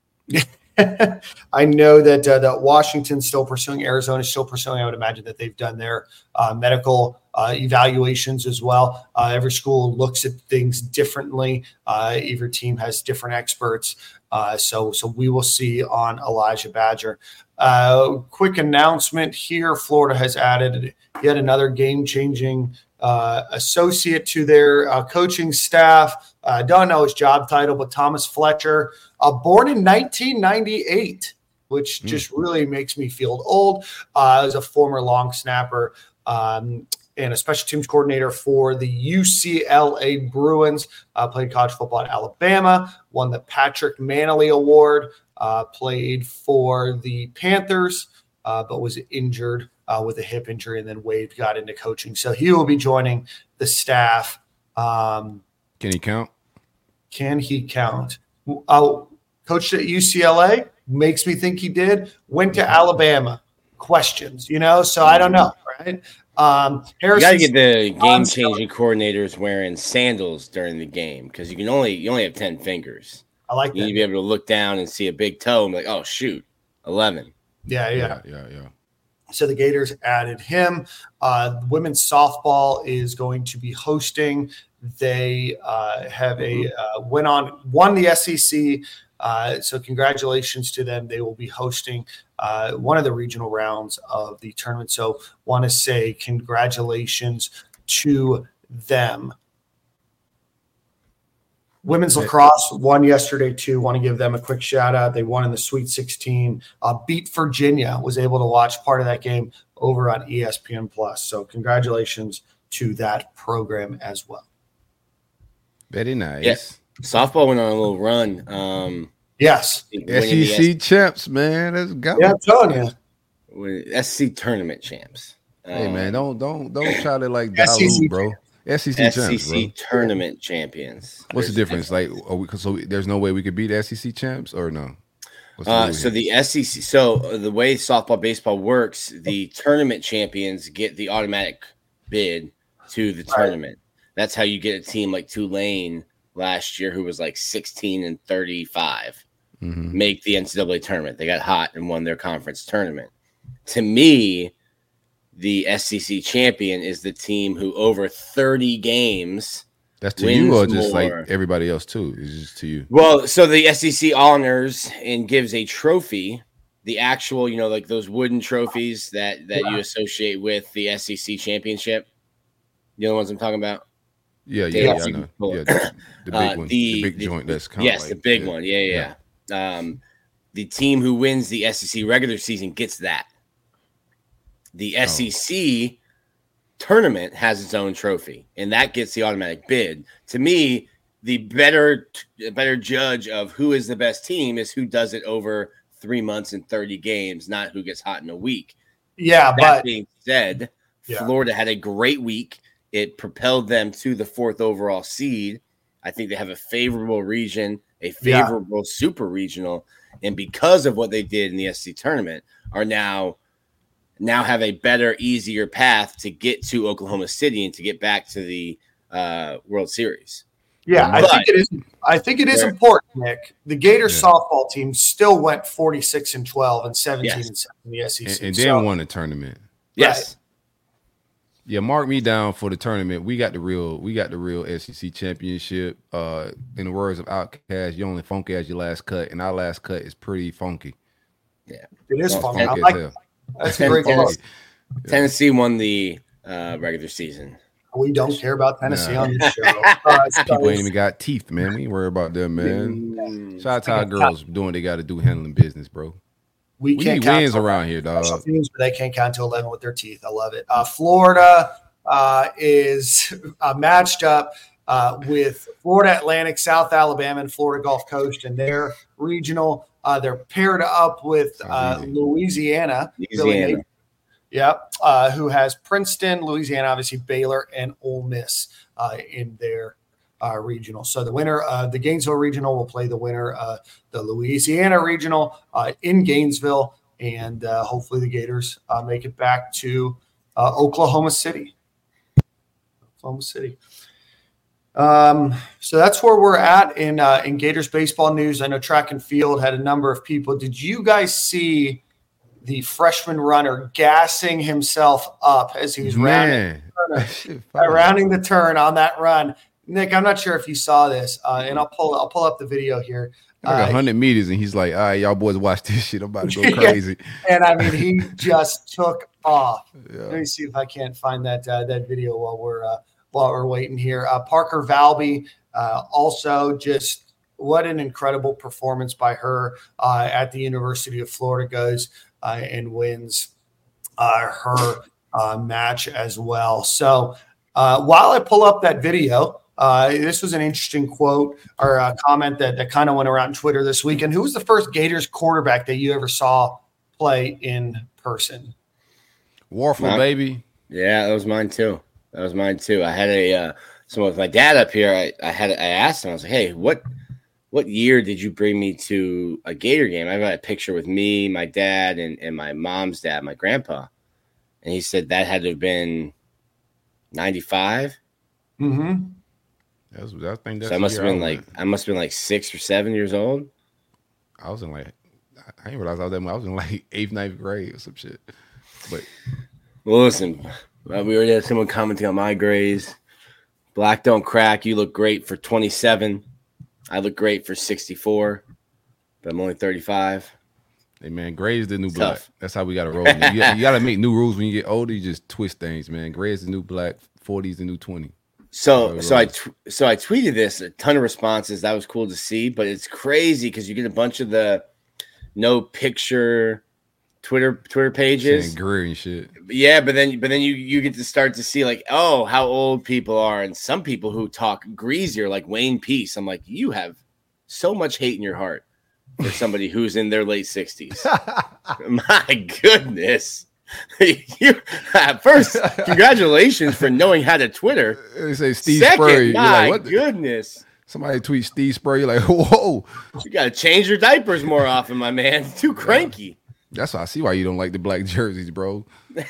I know that Washington's still pursuing, Arizona's still pursuing. I would imagine that they've done their medical evaluations as well. Every school looks at things differently. Every team has different experts. So we will see on Elijah Badger. Quick announcement here. Florida has added yet another game-changing associate to their coaching staff. I don't know his job title, but Thomas Fletcher, born in 1998, which just really makes me feel old. As a former long snapper and a special teams coordinator for the UCLA Bruins, played college football at Alabama, won the Patrick Mannelly Award, played for the Panthers, but was injured with a hip injury, and then Wade got into coaching. So he will be joining the staff. Can he count? Can he count? Coached at UCLA, makes me think he did. Went to Alabama. Questions, so I don't know, right? You got to get the game-changing coordinators wearing sandals during the game because you only have 10 fingers. I like that. You need to be able to look down and see a big toe and be like, oh, shoot, 11. Yeah. So the Gators added him. Women's softball is going to be hosting. They have won the SEC. So congratulations to them. They will be hosting one of the regional rounds of the tournament. So want to say congratulations to them. Women's lacrosse won yesterday too. Want to give them a quick shout out. They won in the Sweet 16. Beat Virginia. Was able to watch part of that game over on ESPN Plus. So congratulations to that program as well. Very nice. Yes. Softball went on a little run. Yes. SEC champs, man. Let's go. Yeah, I'm telling you. SEC tournament champs. Hey man, don't try to like dilute, bro. SEC champs, bro. Tournament champions. What's the difference? Like, so there's no way we could beat SEC champs, or no? So the SEC. So the way softball, baseball works, the tournament champions get the automatic bid to the tournament. That's how you get a team like Tulane last year, who was like 16-35, make the NCAA tournament. They got hot and won their conference tournament. To me, the SEC champion is the team who over 30 games. That's to you or just like everybody else too? It's just to you. Well, so the SEC honors and gives a trophy, the actual, like those wooden trophies that you associate with the SEC championship. You know the ones I'm talking about? Yeah, I know. Yeah, the big one, the big joint. That's kind of the big one. Yeah. The team who wins the SEC regular season gets that. The SEC tournament has its own trophy, and that gets the automatic bid. To me, the better judge of who is the best team is who does it over 3 months and 30 games, not who gets hot in a week. Yeah, that being said, Florida had a great week. It propelled them to the 4th overall seed. I think they have a favorable region, a favorable super regional, and because of what they did in the SEC tournament, are now have a better, easier path to get to Oklahoma City and to get back to the World Series. Yeah, I think it is important, Nick. The Gators softball team still went 46-12 and 17-7 in the SEC, and then won the tournament. Yes. Right. Yeah, mark me down for the tournament. We got the real SEC championship. In the words of Outkast, you only funky as your last cut, and our last cut is pretty funky. Yeah, it is funky. I like it. That's a great call. Tennessee won the regular season. We don't care about Tennessee on this show. People ain't even got teeth, man. We ain't worry about them, man. Shout out to our girls doing what they got to do handling business, bro. We need wins around here, dog. Teams, but they can't count to 11 with their teeth. I love it. Florida is matched up with Florida Atlantic, South Alabama, and Florida Gulf Coast in their regional. They're paired up with Louisiana. Who has Princeton, Louisiana, obviously Baylor, and Ole Miss in their regional. So the winner, the Gainesville regional, will play the winner, the Louisiana regional in Gainesville, and hopefully the Gators make it back to Oklahoma City. So that's where we're at in Gators baseball news. I know track and field had a number of people. Did you guys see the freshman runner gassing himself up as he was rounding the turn on that run? Nick, I'm not sure if you saw this, and I'll pull up the video here. Like 100 meters, and he's like, all right, y'all boys watch this shit. I'm about to go crazy. And I mean, he just took off. Yeah. Let me see if I can't find that video while we're waiting here. Parker Valby, also just what an incredible performance by her at the University of Florida, goes and wins her match as well. So while I pull up that video, this was an interesting quote or a comment that kind of went around Twitter this weekend. Who was the first Gators quarterback that you ever saw play in person? Warfel, baby. Yeah, that was mine too. I had so with my dad up here, I asked him, I was like, hey, what year did you bring me to a Gator game? I've got a picture with me, my dad, and my mom's dad, my grandpa. And he said that had to have been 95. Mm-hmm. I think that's so I must have been like 6 or 7 years old. I was in I didn't realize I was that much. I was in like 8th, 9th grade or some shit. But well, listen, we already had someone commenting on my grades. Black don't crack. You look great for 27. I look great for 64, but I'm only 35. Hey, man, gray is the new black. That's how we got to roll. You got to make new rules when you get older. You just twist things, man. Gray is the new black. 40 is the new 20. So I tweeted this, a ton of responses. That was cool to see, but it's crazy because you get a bunch of the no picture Twitter pages, Greer and shit. Yeah, but then you get to start to see like, oh, how old people are, and some people who talk greasier, like Wayne Peace. I'm like, you have so much hate in your heart for somebody who's in their late 60s. My goodness. First, congratulations for knowing how to Twitter. They say Steve Second, Spurrier. My like, goodness. Somebody tweets Steve Spurrier, like, whoa. You got to change your diapers more often, my man. Too cranky. That's why I see why you don't like the black jerseys, bro.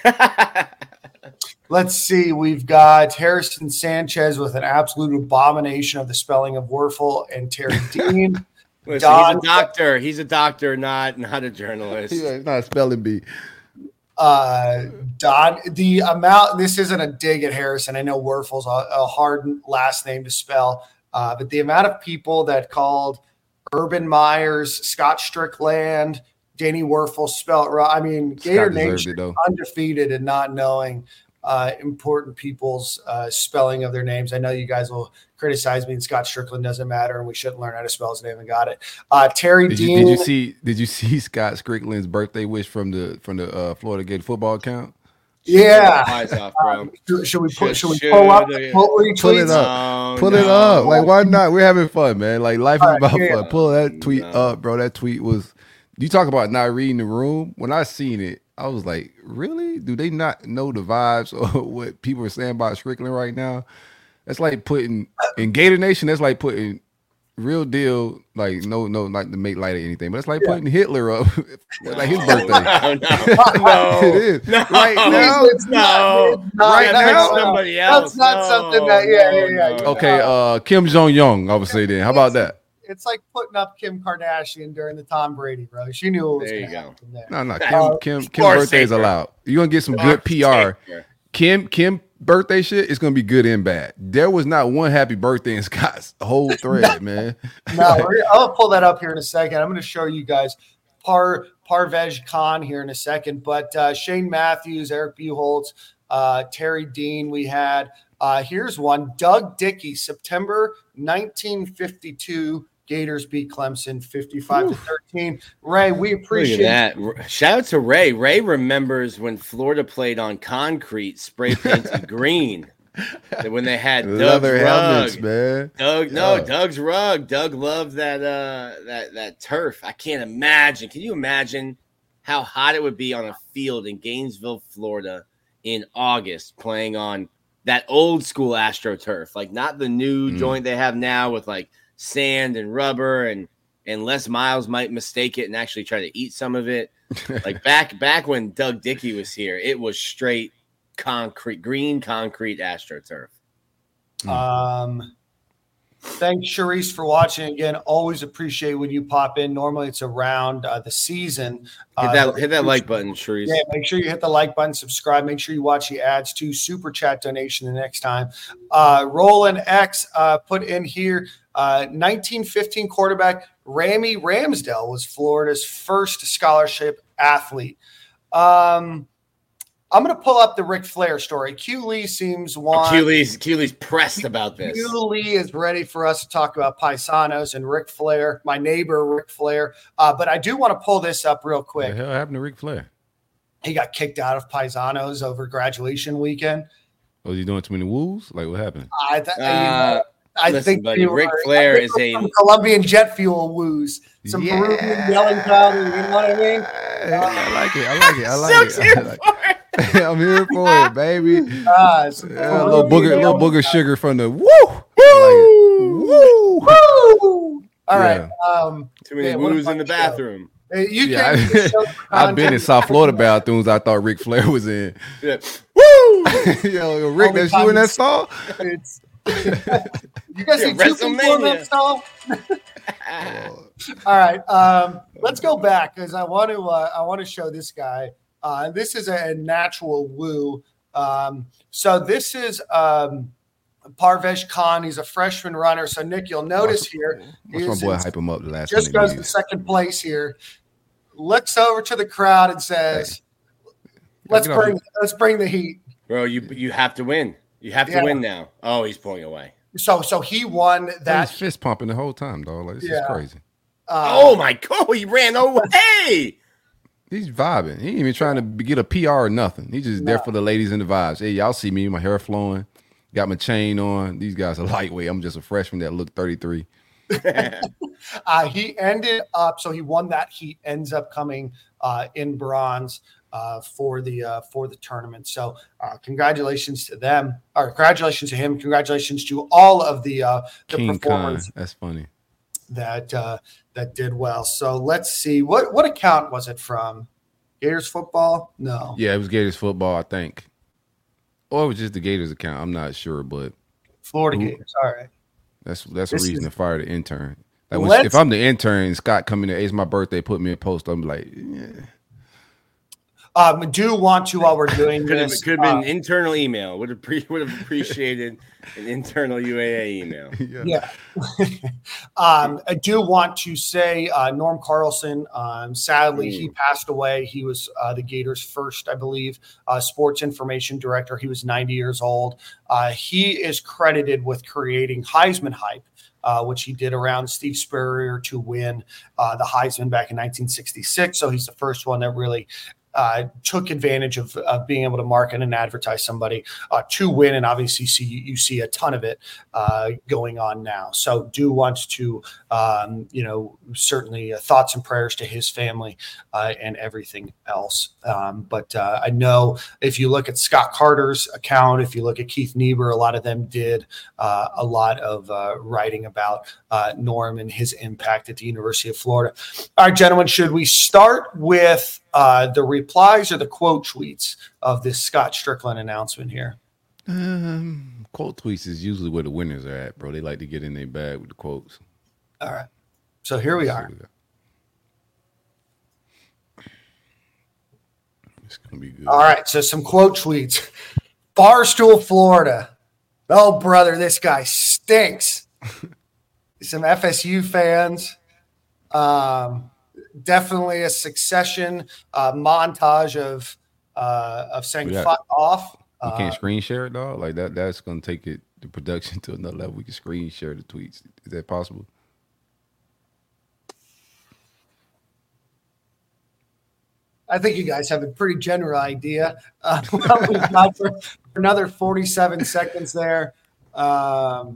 Let's see. We've got Harrison Sanchez with an absolute abomination of the spelling of Werfel, and Terry Dean. Listen, he's a doctor. He's a doctor, not a journalist. He's not a spelling bee. The amount, this isn't a dig at Harrison. I know Werfel's a hard last name to spell, but the amount of people that called Urban Myers, Scott Strickland, Danny Werfel spell it wrong. I mean, Gator Nation undefeated and not knowing important people's spelling of their names. I know you guys will criticize me, and Scott Strickland doesn't matter, and we shouldn't learn how to spell his name. And got it. Terry Dean. Did you see Scott Strickland's birthday wish from the Florida Gator football account? Yeah. Eyes off, bro. Should we pull up? Pull it up. Pull it up. Like, why not? We're having fun, man. Like, life is about fun. Pull that tweet up, bro. That tweet was. You talk about not reading the room. When I seen it, I was like, really? Do they not know the vibes or what people are saying about Strickland right now? That's like putting in Gator Nation. That's like putting real deal. Like no, not to make light of anything, but it's like putting Hitler up like his birthday. No, it is. No, right now. It's not. Right now, somebody else. That's not something that. Yeah. Okay, Kim Jong Young. I would say then. How about that? It's like putting up Kim Kardashian during the Tom Brady, bro. She knew it was there. You go. No. Kim birthday is allowed. You're gonna get some good PR. Kim birthday shit is gonna be good and bad. There was not one happy birthday in Scott's whole thread, man. No, I'll pull that up here in a second. I'm gonna show you guys Parvez Khan here in a second. But Shane Matthews, Eric Buholtz, Terry Dean, we had Here's one. Doug Dickey, September 1952. Gators beat Clemson 55-13. Ray, we appreciate that. Shout out to Ray. Ray remembers when Florida played on concrete, spray painted green. When they had Doug's rug, man. Doug's rug. Doug loved that turf. I can't imagine. Can you imagine how hot it would be on a field in Gainesville, Florida, in August, playing on that old school AstroTurf, like not the new joint they have now with like sand and rubber, and Les Miles might mistake it and actually try to eat some of it. Like back when Doug Dickey was here, it was straight concrete, green concrete AstroTurf. Thanks, Sharice, for watching again. Always appreciate when you pop in. Normally it's around the season. Hit that like button, Sharice. Yeah, make sure you hit the like button, subscribe. Make sure you watch the ads too. Super chat donation the next time. Roland X put in here 1915 quarterback Ramey Ramsdale was Florida's first scholarship athlete. I'm going to pull up the Ric Flair story. Q Lee seems one. Q Lee's pressed about this. Q Lee is ready for us to talk about Paisanos and Ric Flair, my neighbor Ric Flair. But I do want to pull this up real quick. What the hell happened to Ric Flair? He got kicked out of Paisanos over graduation weekend. Was he doing too many woos? Like what happened? I think buddy, Ric Flair is a Colombian jet fuel woos. Some Peruvian yelling powder. You know what I mean? I like it. I'm here for it, baby. A little booger sugar from the woo. Woo. All right. Too many woos in the bathroom. I've been in South Florida bathrooms. I thought Ric Flair was in. Yeah. Woo! Yo, Rick, that's you in that stall? You guys see two people in that stall? All right. Let's go back because I want to show this guy. This is a natural woo. So this is Parvesh Khan. He's a freshman runner. So Nick, you'll notice here. Watch my boy hype him up the last. Just goes to second place here. Looks over to the crowd and says, "Let's bring the heat." Bro, you have to win. You have to win now. Oh, he's pulling away. So he won that. He's fist pumping the whole time, dog. Like this is crazy. Oh my God, he ran away. He's vibing. He ain't even trying to get a PR or nothing. He's just there for the ladies and the vibes. Hey, y'all see me, my hair flowing, got my chain on. These guys are lightweight. I'm just a freshman that looked 33. He ended up, so he won that heat, ends up coming in bronze for the tournament. So congratulations to them, or congratulations to him. Congratulations to all of the King performers. Khan. That's funny. That did well. So let's see. What account was it from? Gators football? No. Yeah, it was Gators football, I think. Or it was just the Gators account. I'm not sure, but Florida Gators. All right. That's a reason to fire the intern. Like if I'm the intern, Scott coming in, it's my birthday, put me in post. I'm like, yeah. Do want to, while we're doing this, could have been internal email. Would have appreciated an internal UAA email. Yeah. I do want to say Norm Carlson. Sadly, he passed away. He was the Gators' first, I believe, sports information director. He was 90 years old. He is credited with creating Heisman hype. Which he did around Steve Spurrier to win the Heisman back in 1966. So he's the first one that really took advantage of being able to market and advertise somebody to win. And obviously you see a ton of it going on now. So do want to, certainly thoughts and prayers to his family and everything else. But I know if you look at Scott Carter's account, if you look at Keith Niebuhr, a lot of them did a lot of writing about Norm and his impact at the University of Florida. All right, gentlemen, should we start with the replies or the quote tweets of this Scott Strickland announcement here? Quote tweets is usually where the winners are at, bro. They like to get in their bag with the quotes. All right. So here we are. It's going to be good. All right. So some quote tweets. Barstool, Florida. Oh, brother, this guy stinks. Some FSU fans. Definitely a succession montage of saying fuck off. You can't screen share it, dog. Like that's gonna take the production to another level. We can screen share the tweets. Is that possible? I think you guys have a pretty general idea. Well, we've got for another 47 seconds there. Our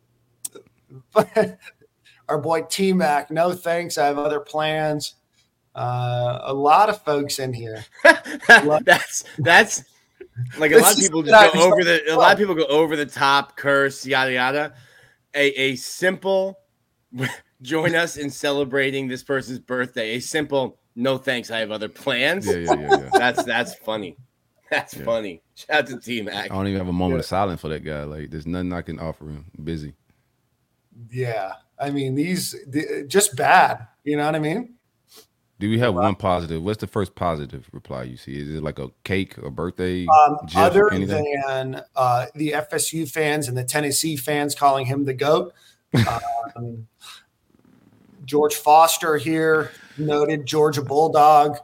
boy T-Mac, no thanks. I have other plans. A lot of folks in here. That's like a lot of people just go over a lot of people go over the top, curse, yada yada. A simple join us in celebrating this person's birthday. A simple no thanks, I have other plans. Yeah. That's funny. That's funny. Shout out to T-Mac. I don't even have a moment of silence for that guy. Like, there's nothing I can offer him. Busy. Yeah. I mean, just bad. You know what I mean? Do we have one positive? What's the first positive reply you see? Is it like a cake, a birthday? Other than the FSU fans and the Tennessee fans calling him the GOAT. George Foster here, noted Georgia Bulldog.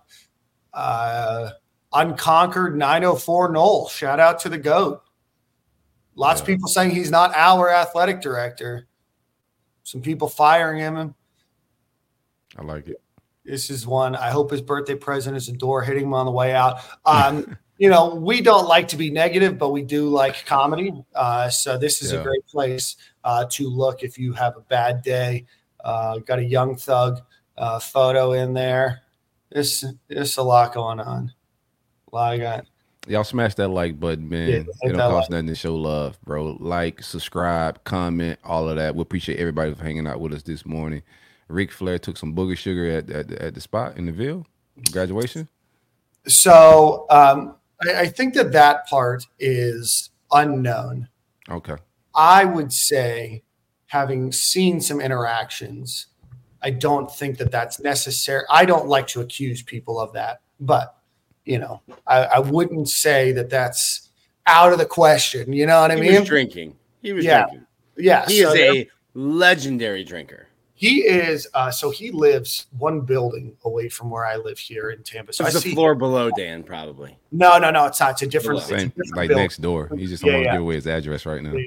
Unconquered 904 Knoll. Shout out to the GOAT. Lots of people saying he's not our athletic director. Some people firing him. I like it. This is one. I hope his birthday present is a door hitting him on the way out. We don't like to be negative, but we do like comedy. So this is a great place to look if you have a bad day. Got a Young Thug photo in there. There's a lot going on. Y'all smash that like button, man. It don't cost nothing to show love, bro. Like, subscribe, comment, all of that. We appreciate everybody for hanging out with us this morning. Ric Flair took some booger sugar at the spot in the Ville. Graduation. So I think that part is unknown. Okay. I would say, having seen some interactions, I don't think that's necessary. I don't like to accuse people of that, but I wouldn't say that's out of the question. You know what I mean? He was drinking. Drinking. Yeah. He is a legendary drinker. He is. So he lives one building away from where I live here in Tampa. So it's the floor below Dan, probably. No, it's not. It's a different. Same, like building. Next door. He just don't want to give away his address right now.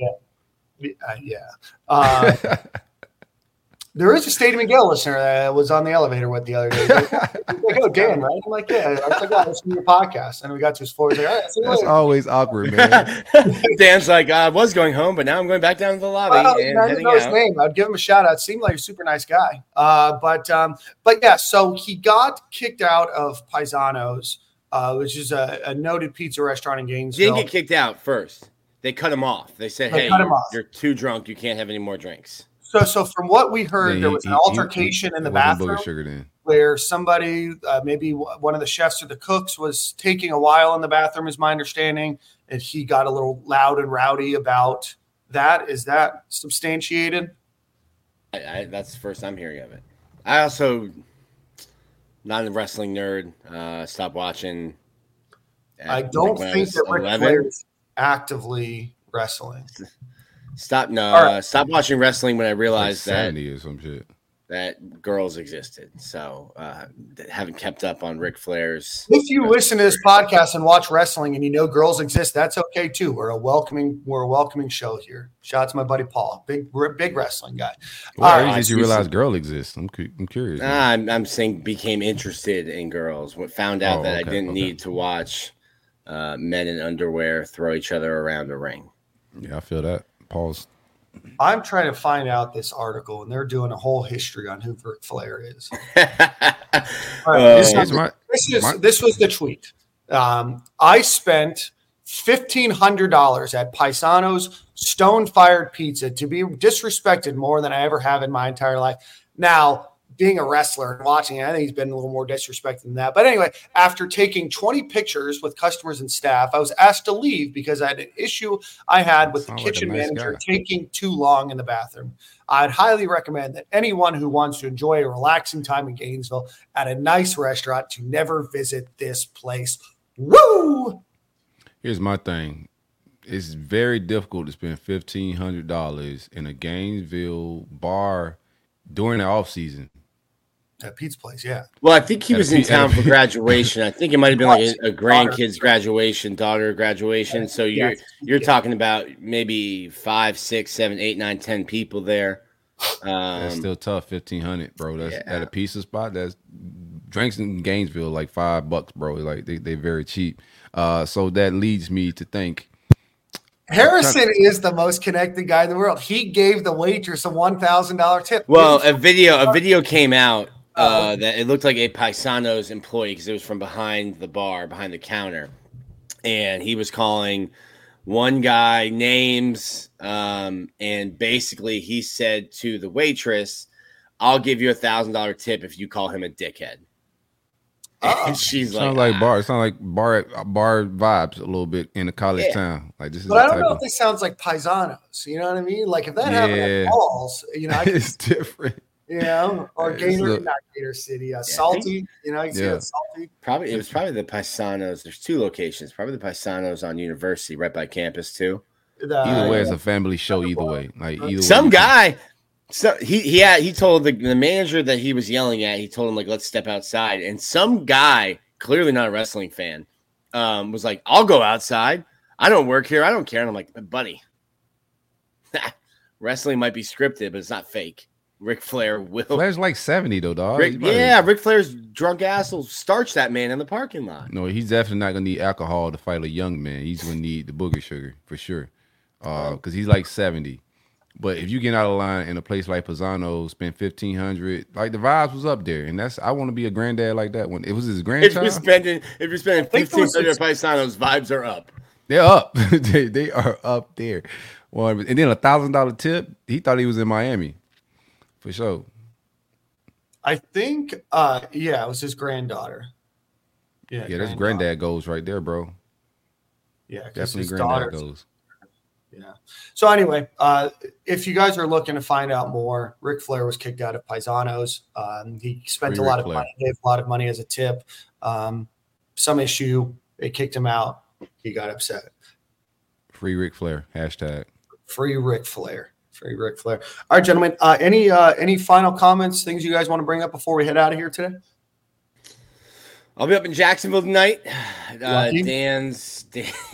There is a Stadium and Gale listener that was on the elevator with the other day. Like, oh, Dan, right? I'm like, yeah. I was like, oh, listen to your podcast. And we got to his floor. He's like, all right, that's always awkward, man. Dan's like, I was going home, but now I'm going back down to the lobby. I didn't know his name. I'd give him a shout out. Seemed like a super nice guy. But yeah, so he got kicked out of Paisanos, which is a noted pizza restaurant in Gainesville. He didn't get kicked out first. They cut him off. They said, hey, you're too drunk. You can't have any more drinks. So from what we heard, there was an altercation in the bathroom where somebody, maybe one of the chefs or the cooks, was taking a while in the bathroom, is my understanding, and he got a little loud and rowdy about that. Is that substantiated? That's the first I'm hearing of it. I also, not a wrestling nerd, stopped watching. I don't think that Ric Flair is actively wrestling. Stop watching wrestling when I realized that or some shit. That girls existed. So haven't kept up on Ric Flair's. If you listen to this podcast and watch wrestling and you know girls exist, that's okay too. We're a welcoming show here. Shout out to my buddy Paul, big wrestling guy. Why did you realize girl exists? I'm curious. I'm saying became interested in girls. Found out that I didn't need to watch men in underwear throw each other around a ring. Yeah, I feel that. Pause. I'm trying to find out this article, and they're doing a whole history on who Ric Flair is. This was the tweet. I spent $1,500 at Paisanos Stone-Fired Pizza to be disrespected more than I ever have in my entire life. Now, being a wrestler and watching it, I think he's been a little more disrespected than that. But anyway, after taking 20 pictures with customers and staff, I was asked to leave because I had an issue I had with the kitchen manager taking too long in the bathroom. I'd highly recommend that anyone who wants to enjoy a relaxing time in Gainesville at a nice restaurant to never visit this place. Woo! Here's my thing. It's very difficult to spend $1,500 in a Gainesville bar during the off season. At Pete's place, yeah. Well, I think he was in town for graduation. I think it might have been like a grandkid's graduation, daughter graduation. So you're talking about maybe 5, 6, 7, 8, 9, 10 people there. That's still tough. 1,500, bro. That's at a pizza spot. That's drinks in Gainesville like $5, bro. Like they very cheap. So that leads me to think Harrison is the most connected guy in the world. He gave the waitress a $1,000 tip. Well, a video came out that it looked like a Paisanos employee because it was from behind the bar, behind the counter, and he was calling one guy names, and basically he said to the waitress, "I'll give you $1,000 tip if you call him a dickhead." And she's sounds like bar. It sounds like bar vibes a little bit in a college town. Like this is. But I don't know if this sounds like Paisanos. You know what I mean? Like if that happened at Balls, it's different. Or Gator, not Gator City, Salty. You see that Salty. It was probably the Paisanos. There's 2 locations. Probably the Paisanos on University, right by campus too. Either way, it's a family show. Either way, some guy. So he told the manager that he was yelling at. He told him like, let's step outside. And some guy, clearly not a wrestling fan, was like, I'll go outside. I don't work here. I don't care. And I'm like, buddy, wrestling might be scripted, but it's not fake. Ric Flair will. Flair's like 70 though, dog. Ric Flair's drunk ass will starch that man in the parking lot. No, he's definitely not gonna need alcohol to fight a young man. He's gonna need the booger sugar for sure, because he's like 70. But if you get out of line in a place like Pisano, spend $1,500, like the vibes was up there, and I want to be a granddad like that. When it was his grandchild. If you're spending $1,500 at Pisano's, vibes are up. They're up. they are up there. Well, and then $1,000 tip. He thought he was in Miami. For sure. I think, it was his granddaughter. Yeah, that's granddad goes right there, bro. Yeah, definitely granddad goes. Yeah. So anyway, if you guys are looking to find out more, Ric Flair was kicked out of Paisanos. He spent a lot of money, gave a lot of money as a tip. Some issue, they kicked him out. He got upset. Free Ric Flair. # Free Ric Flair. Free Ric Flair. All right, gentlemen. Any final comments, things you guys want to bring up before we head out of here today? I'll be up in Jacksonville tonight. Dan's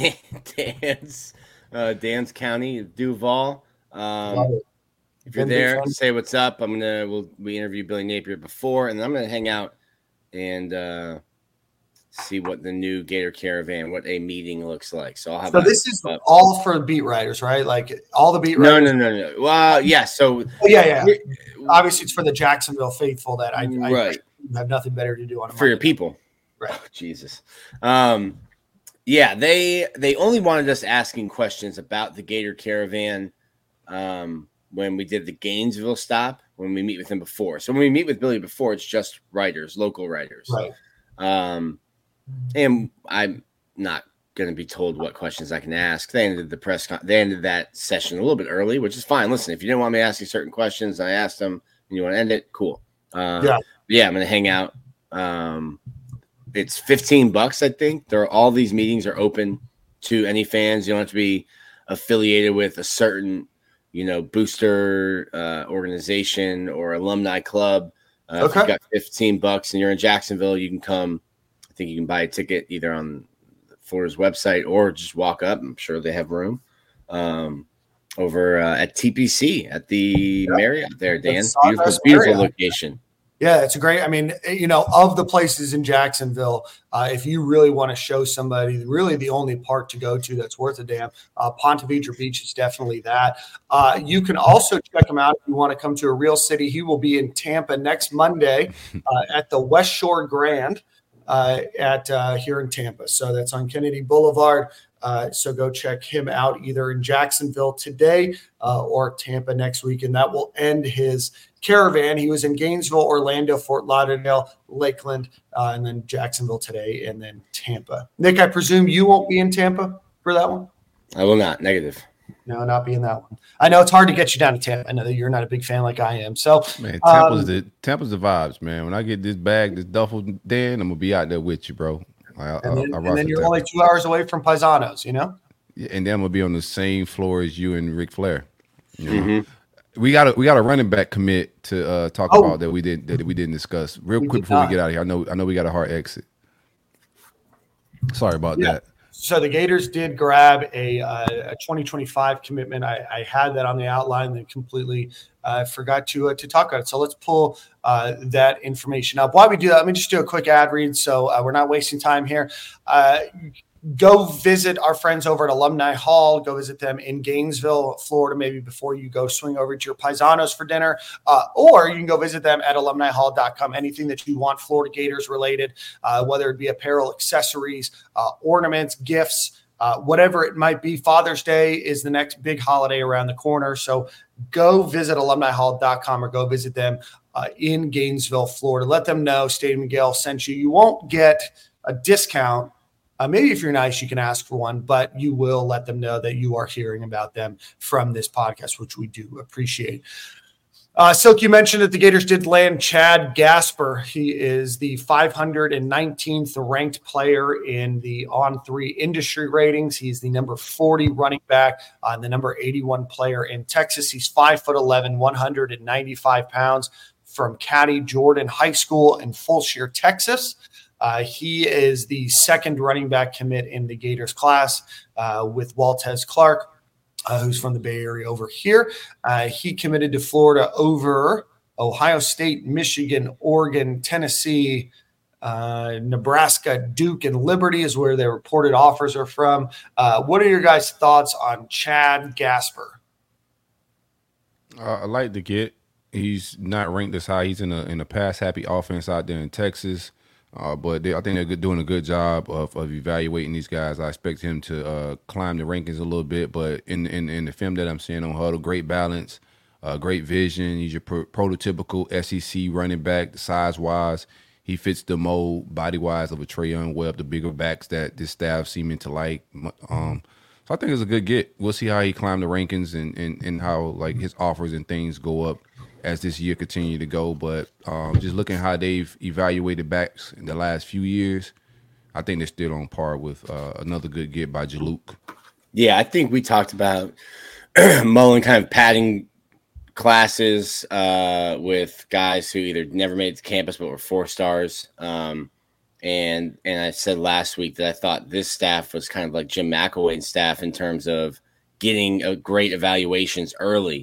County, Duval. If you're there, say what's up. We interviewed Billy Napier before, and then I'm gonna hang out and see what the new Gator Caravan, what a meeting looks like. So I'll have. So this is all for beat writers, right? Like all the beat writers. No. Well, yeah. So yeah. Obviously, it's for the Jacksonville faithful that I have nothing better to do on for your people. Right. Oh, Jesus. Yeah, they only wanted us asking questions about the Gator Caravan when we did the Gainesville stop, when we meet with him before. So when we meet with Billy before, it's just writers, local writers. Right. And I'm not going to be told what questions I can ask. They ended they ended that session a little bit early, which is fine. Listen, if you didn't want me asking certain questions, I asked them, and you want to end it, cool. I'm going to hang out. It's $15, I think. All these meetings are open to any fans. You don't have to be affiliated with a certain, booster organization or alumni club. If you've got $15 and you're in Jacksonville, you can come. I think you can buy a ticket either on Florida's website or just walk up. I'm sure they have room over at TPC at the Marriott there, Dan. Beautiful location. Yeah, it's a great. I mean, of the places in Jacksonville, if you really want to show somebody, really the only park to go to that's worth a damn, Ponte Vedra Beach is definitely that. You can also check him out if you want to come to a real city. He will be in Tampa next Monday at the West Shore Grand here in Tampa. So that's on Kennedy Boulevard. So go check him out either in Jacksonville today or Tampa next week, and that will end his caravan. He was in Gainesville, Orlando, Fort Lauderdale, Lakeland, and then Jacksonville today, and then Tampa. Nick, I presume you won't be in Tampa for that one? I will not. Negative. No, not be in that one. I know it's hard to get you down to Tampa. I know that you're not a big fan like I am. So, man, Tampa's the vibes, man. When I get this bag, this duffel, Dan, I'm gonna be out there with you, bro. And then you're only 2 hours away from Paisanos, Yeah, and then I'm gonna be on the same floor as you and Ric Flair. we got a running back commit to talk about that we didn't discuss real quick before we get out of here. I know we got a hard exit. Sorry about that. So the Gators did grab a 2025 commitment. I had that on the outline and completely forgot to talk about it. So let's pull that information up. While we do that, let me just do a quick ad read so we're not wasting time here. Go visit our friends over at Alumni Hall. Go visit them in Gainesville, Florida, maybe before you go swing over to your Paisanos for dinner. Or you can go visit them at alumnihall.com. Anything that you want Florida Gators related, whether it be apparel, accessories, ornaments, gifts, whatever it might be. Father's Day is the next big holiday around the corner. So go visit alumnihall.com or go visit them in Gainesville, Florida. Let them know Stadium and Gale sent you. You won't get a discount. Maybe if you're nice, you can ask for one, but you will let them know that you are hearing about them from this podcast, which we do appreciate. Silk, you mentioned that the Gators did land Chad Gasper. He is the 519th ranked player in the On3 industry ratings. He's the number 40 running back, the number 81 player in Texas. He's 5'11", 195 pounds, from Caddy Jordan High School in Fulshear, Texas. He is the second running back commit in the Gators class with Waltez Clark, who's from the Bay Area over here. He committed to Florida over Ohio State, Michigan, Oregon, Tennessee, Nebraska, Duke, and Liberty is where their reported offers are from. What are your guys' thoughts on Chad Gasper? I like the get. He's not ranked as high. He's in a pass-happy offense out there in Texas. But I think they're doing a good job of evaluating these guys. I expect him to climb the rankings a little bit, but in the film that I'm seeing on Huddle, great balance, great vision. He's your prototypical SEC running back, size-wise. He fits the mold, body-wise, of a Trayon Webb, the bigger backs that this staff seeming to like. So I think it's a good get. We'll see how he climbs the rankings and how like his offers and things go up as this year continue to go. But just looking how they've evaluated backs in the last few years, I think they're still on par with another good get by Jaluk. Yeah, I think we talked about Mullen kind of padding classes with guys who either never made it to campus but were 4 stars. And I said last week that I thought this staff was kind of like Jim McElwain's staff in terms of getting great evaluations early.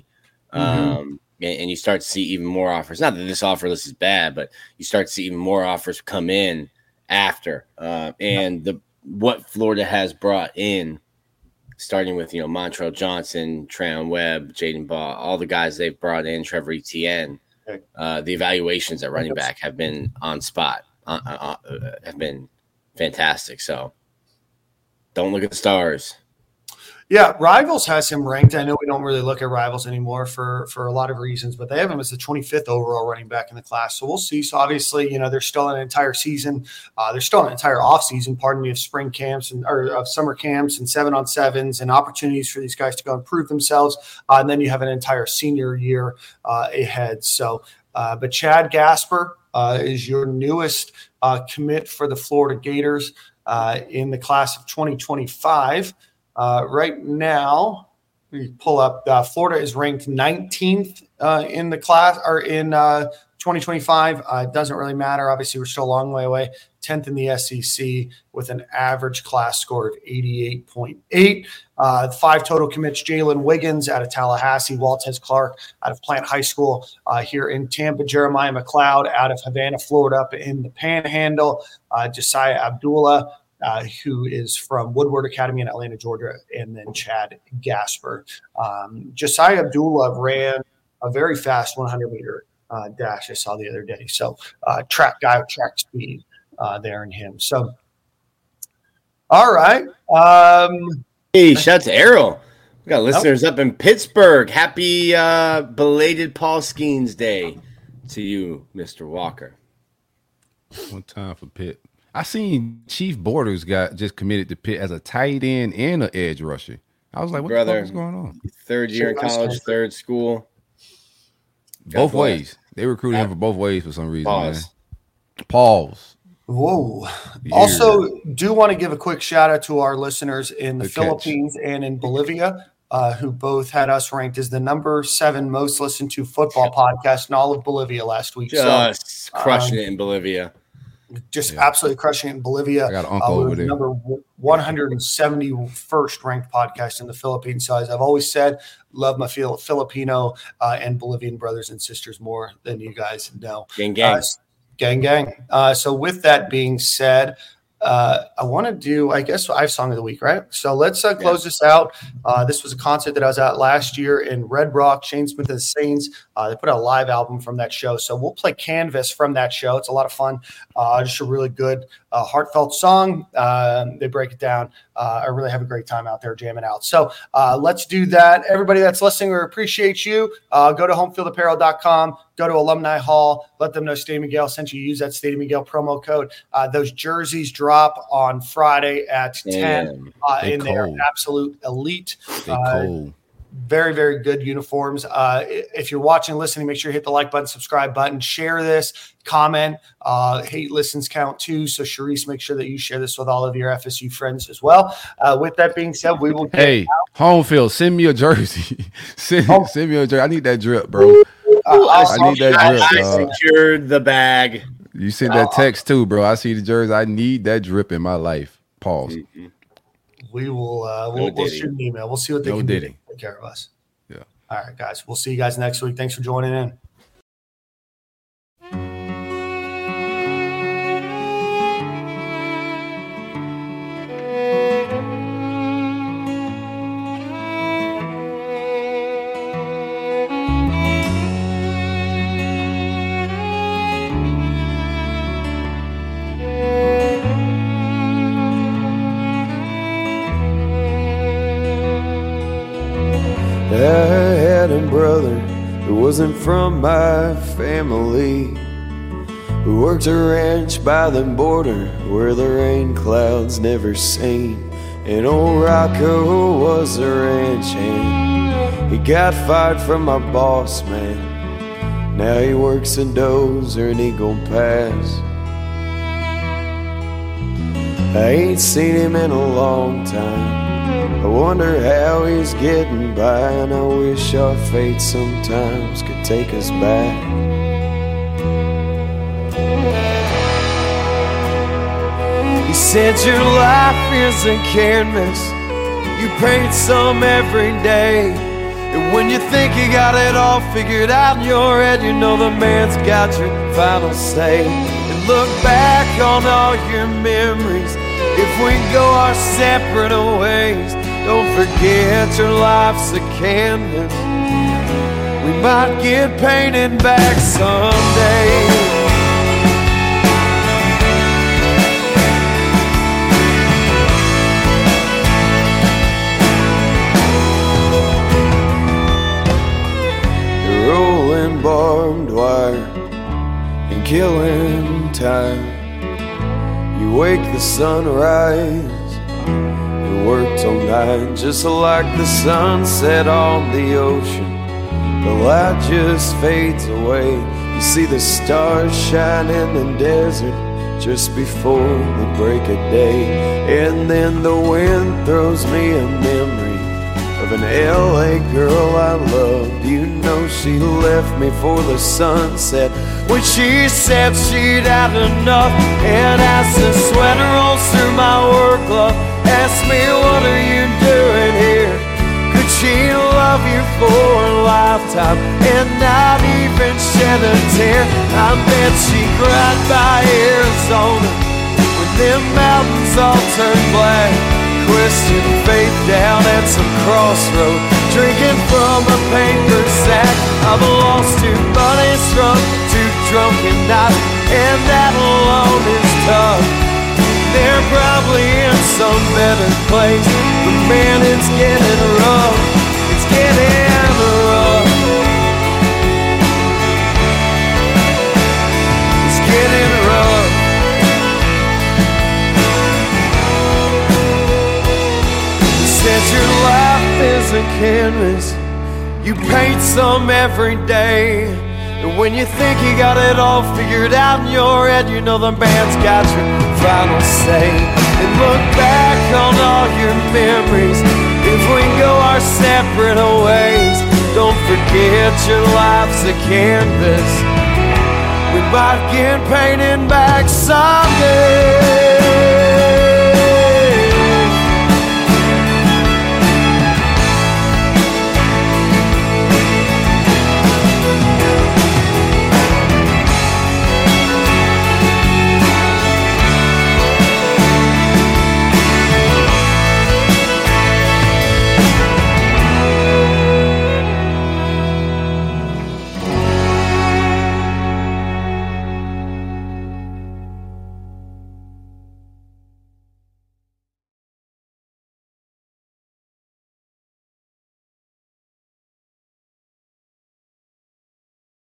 And you start to see even more offers. Not that this offer list is bad, but you start to see even more offers come in after. And what Florida has brought in, starting with Montrell Johnson, Trayon Webb, Jaden Ball, all the guys they've brought in, Trevor Etienne, the evaluations at running back have been on spot, have been fantastic. So don't look at the stars. Yeah, Rivals has him ranked. I know we don't really look at Rivals anymore for a lot of reasons, but they have him as the 25th overall running back in the class. So we'll see. So obviously, there's still an entire season. There's still an entire off season, of spring camps or of summer camps and 7-on-7s and opportunities for these guys to go and prove themselves. And then you have an entire senior year ahead. So, but Chad Gasper is your newest commit for the Florida Gators in the class of 2025. Right now, we pull up. Florida is ranked 19th in the class or in 2025. It doesn't really matter. Obviously, we're still a long way away. 10th in the SEC with an average class score of 88.8. 5 total commits: Jalen Wiggins out of Tallahassee, Waltez Clark out of Plant High School here in Tampa, Jeremiah McLeod out of Havana, Florida, up in the Panhandle, Josiah Abdullah, who is from Woodward Academy in Atlanta, Georgia, and then Chad Gasper. Josiah Abdullah ran a very fast 100-meter dash I saw the other day. So track guy with track speed there in him. So, all right. Hey, shout out to Errol. We got listeners up in Pittsburgh. Happy belated Paul Skeens Day to you, Mr. Walker. One time for Pitt. I seen Chief Borders got just committed to Pitt as a tight end and an edge rusher. I was like, what the fuck is going on? 3rd year in college, 3rd school. Both ways. They recruited him for both ways for some reason. Pause. Whoa. Yeah. Also, do want to give a quick shout out to our listeners in the Philippines and in Bolivia. who both had us ranked as the number 7 most listened to football podcast in all of Bolivia last week. Just crushing it in Bolivia. Just absolutely crushing it in Bolivia. I got an uncle over there. Number 171st ranked podcast in the Philippines. So as I've always said, love my Filipino and Bolivian brothers and sisters more than you guys know. Gang, gang. Gang. So with that being said, I want to do, I guess, I have Song of the Week, right? So let's close this out. This was a concert that I was at last year in Red Rock, Shane Smith and the Saints. They put out a live album from that show. So we'll play Canvas from that show. It's a lot of fun. Just a really good, heartfelt song. They break it down. I really have a great time out there jamming out. So let's do that. Everybody that's listening, we appreciate you. Go to homefieldapparel.com. Go to Alumni Hall. Let them know Stadium Miguel sent you. Use that Stadium Miguel promo code. Those jerseys drop on Friday at 10. And they're absolute elite. Cool. Very, very good uniforms. If you're watching, listening, make sure you hit the like button, subscribe button, share this, comment. Hate listens count too. So Sharice, make sure that you share this with all of your FSU friends as well. With that being said, we will get Home Field, send me a jersey. send me a jersey. I need that drip, bro. I need that drip. I secured the bag. You sent that text too, bro. I see the jersey. I need that drip in my life. Pause. Mm-hmm. We will we'll shoot an email. We'll see what they can do to take care of us. Yeah. All right, guys. We'll see you guys next week. Thanks for joining in. I had a brother who wasn't from my family, who worked a ranch by the border where the rain clouds never seen. And old Rocco was a ranch hand. He got fired from my boss, man. Now he works in Dozer and Eagle Pass. I ain't seen him in a long time. I wonder how he's getting by, and I wish our fate sometimes could take us back. He said your life is a canvas, you paint some every day. And when you think you got it all figured out in your head, you know the man's got your final say. And look back on all your memories, if we go our separate ways. Don't forget your life's a canvas, we might get painted back someday. You're rolling barbed wire and killing time. You wake the sunrise, worked all night, just like the sunset on the ocean. The light just fades away. You see the stars shine in the desert just before the break of day. And then the wind throws me a memory of an LA girl I loved. You know she left me for the sunset when she said she'd had enough. And as the sweat rolls through my work glove, ask me, what are you doing here? Could she love you for a lifetime and not even shed a tear? I bet she cried by Arizona when them mountains all turned black. Christian faith down at some crossroad, drinking from a paper sack. I've lost 2 buddies from 2 drunken nights, and that alone is tough. They're probably in some better place, but man, it's getting rough. It's getting rough. It's getting rough. You said your life is a canvas, you paint some every day. And when you think you got it all figured out in your head, you know the man's got your final say. And look back on all your memories, if we go our our separate ways. Don't forget your life's a canvas. We might get painted back some.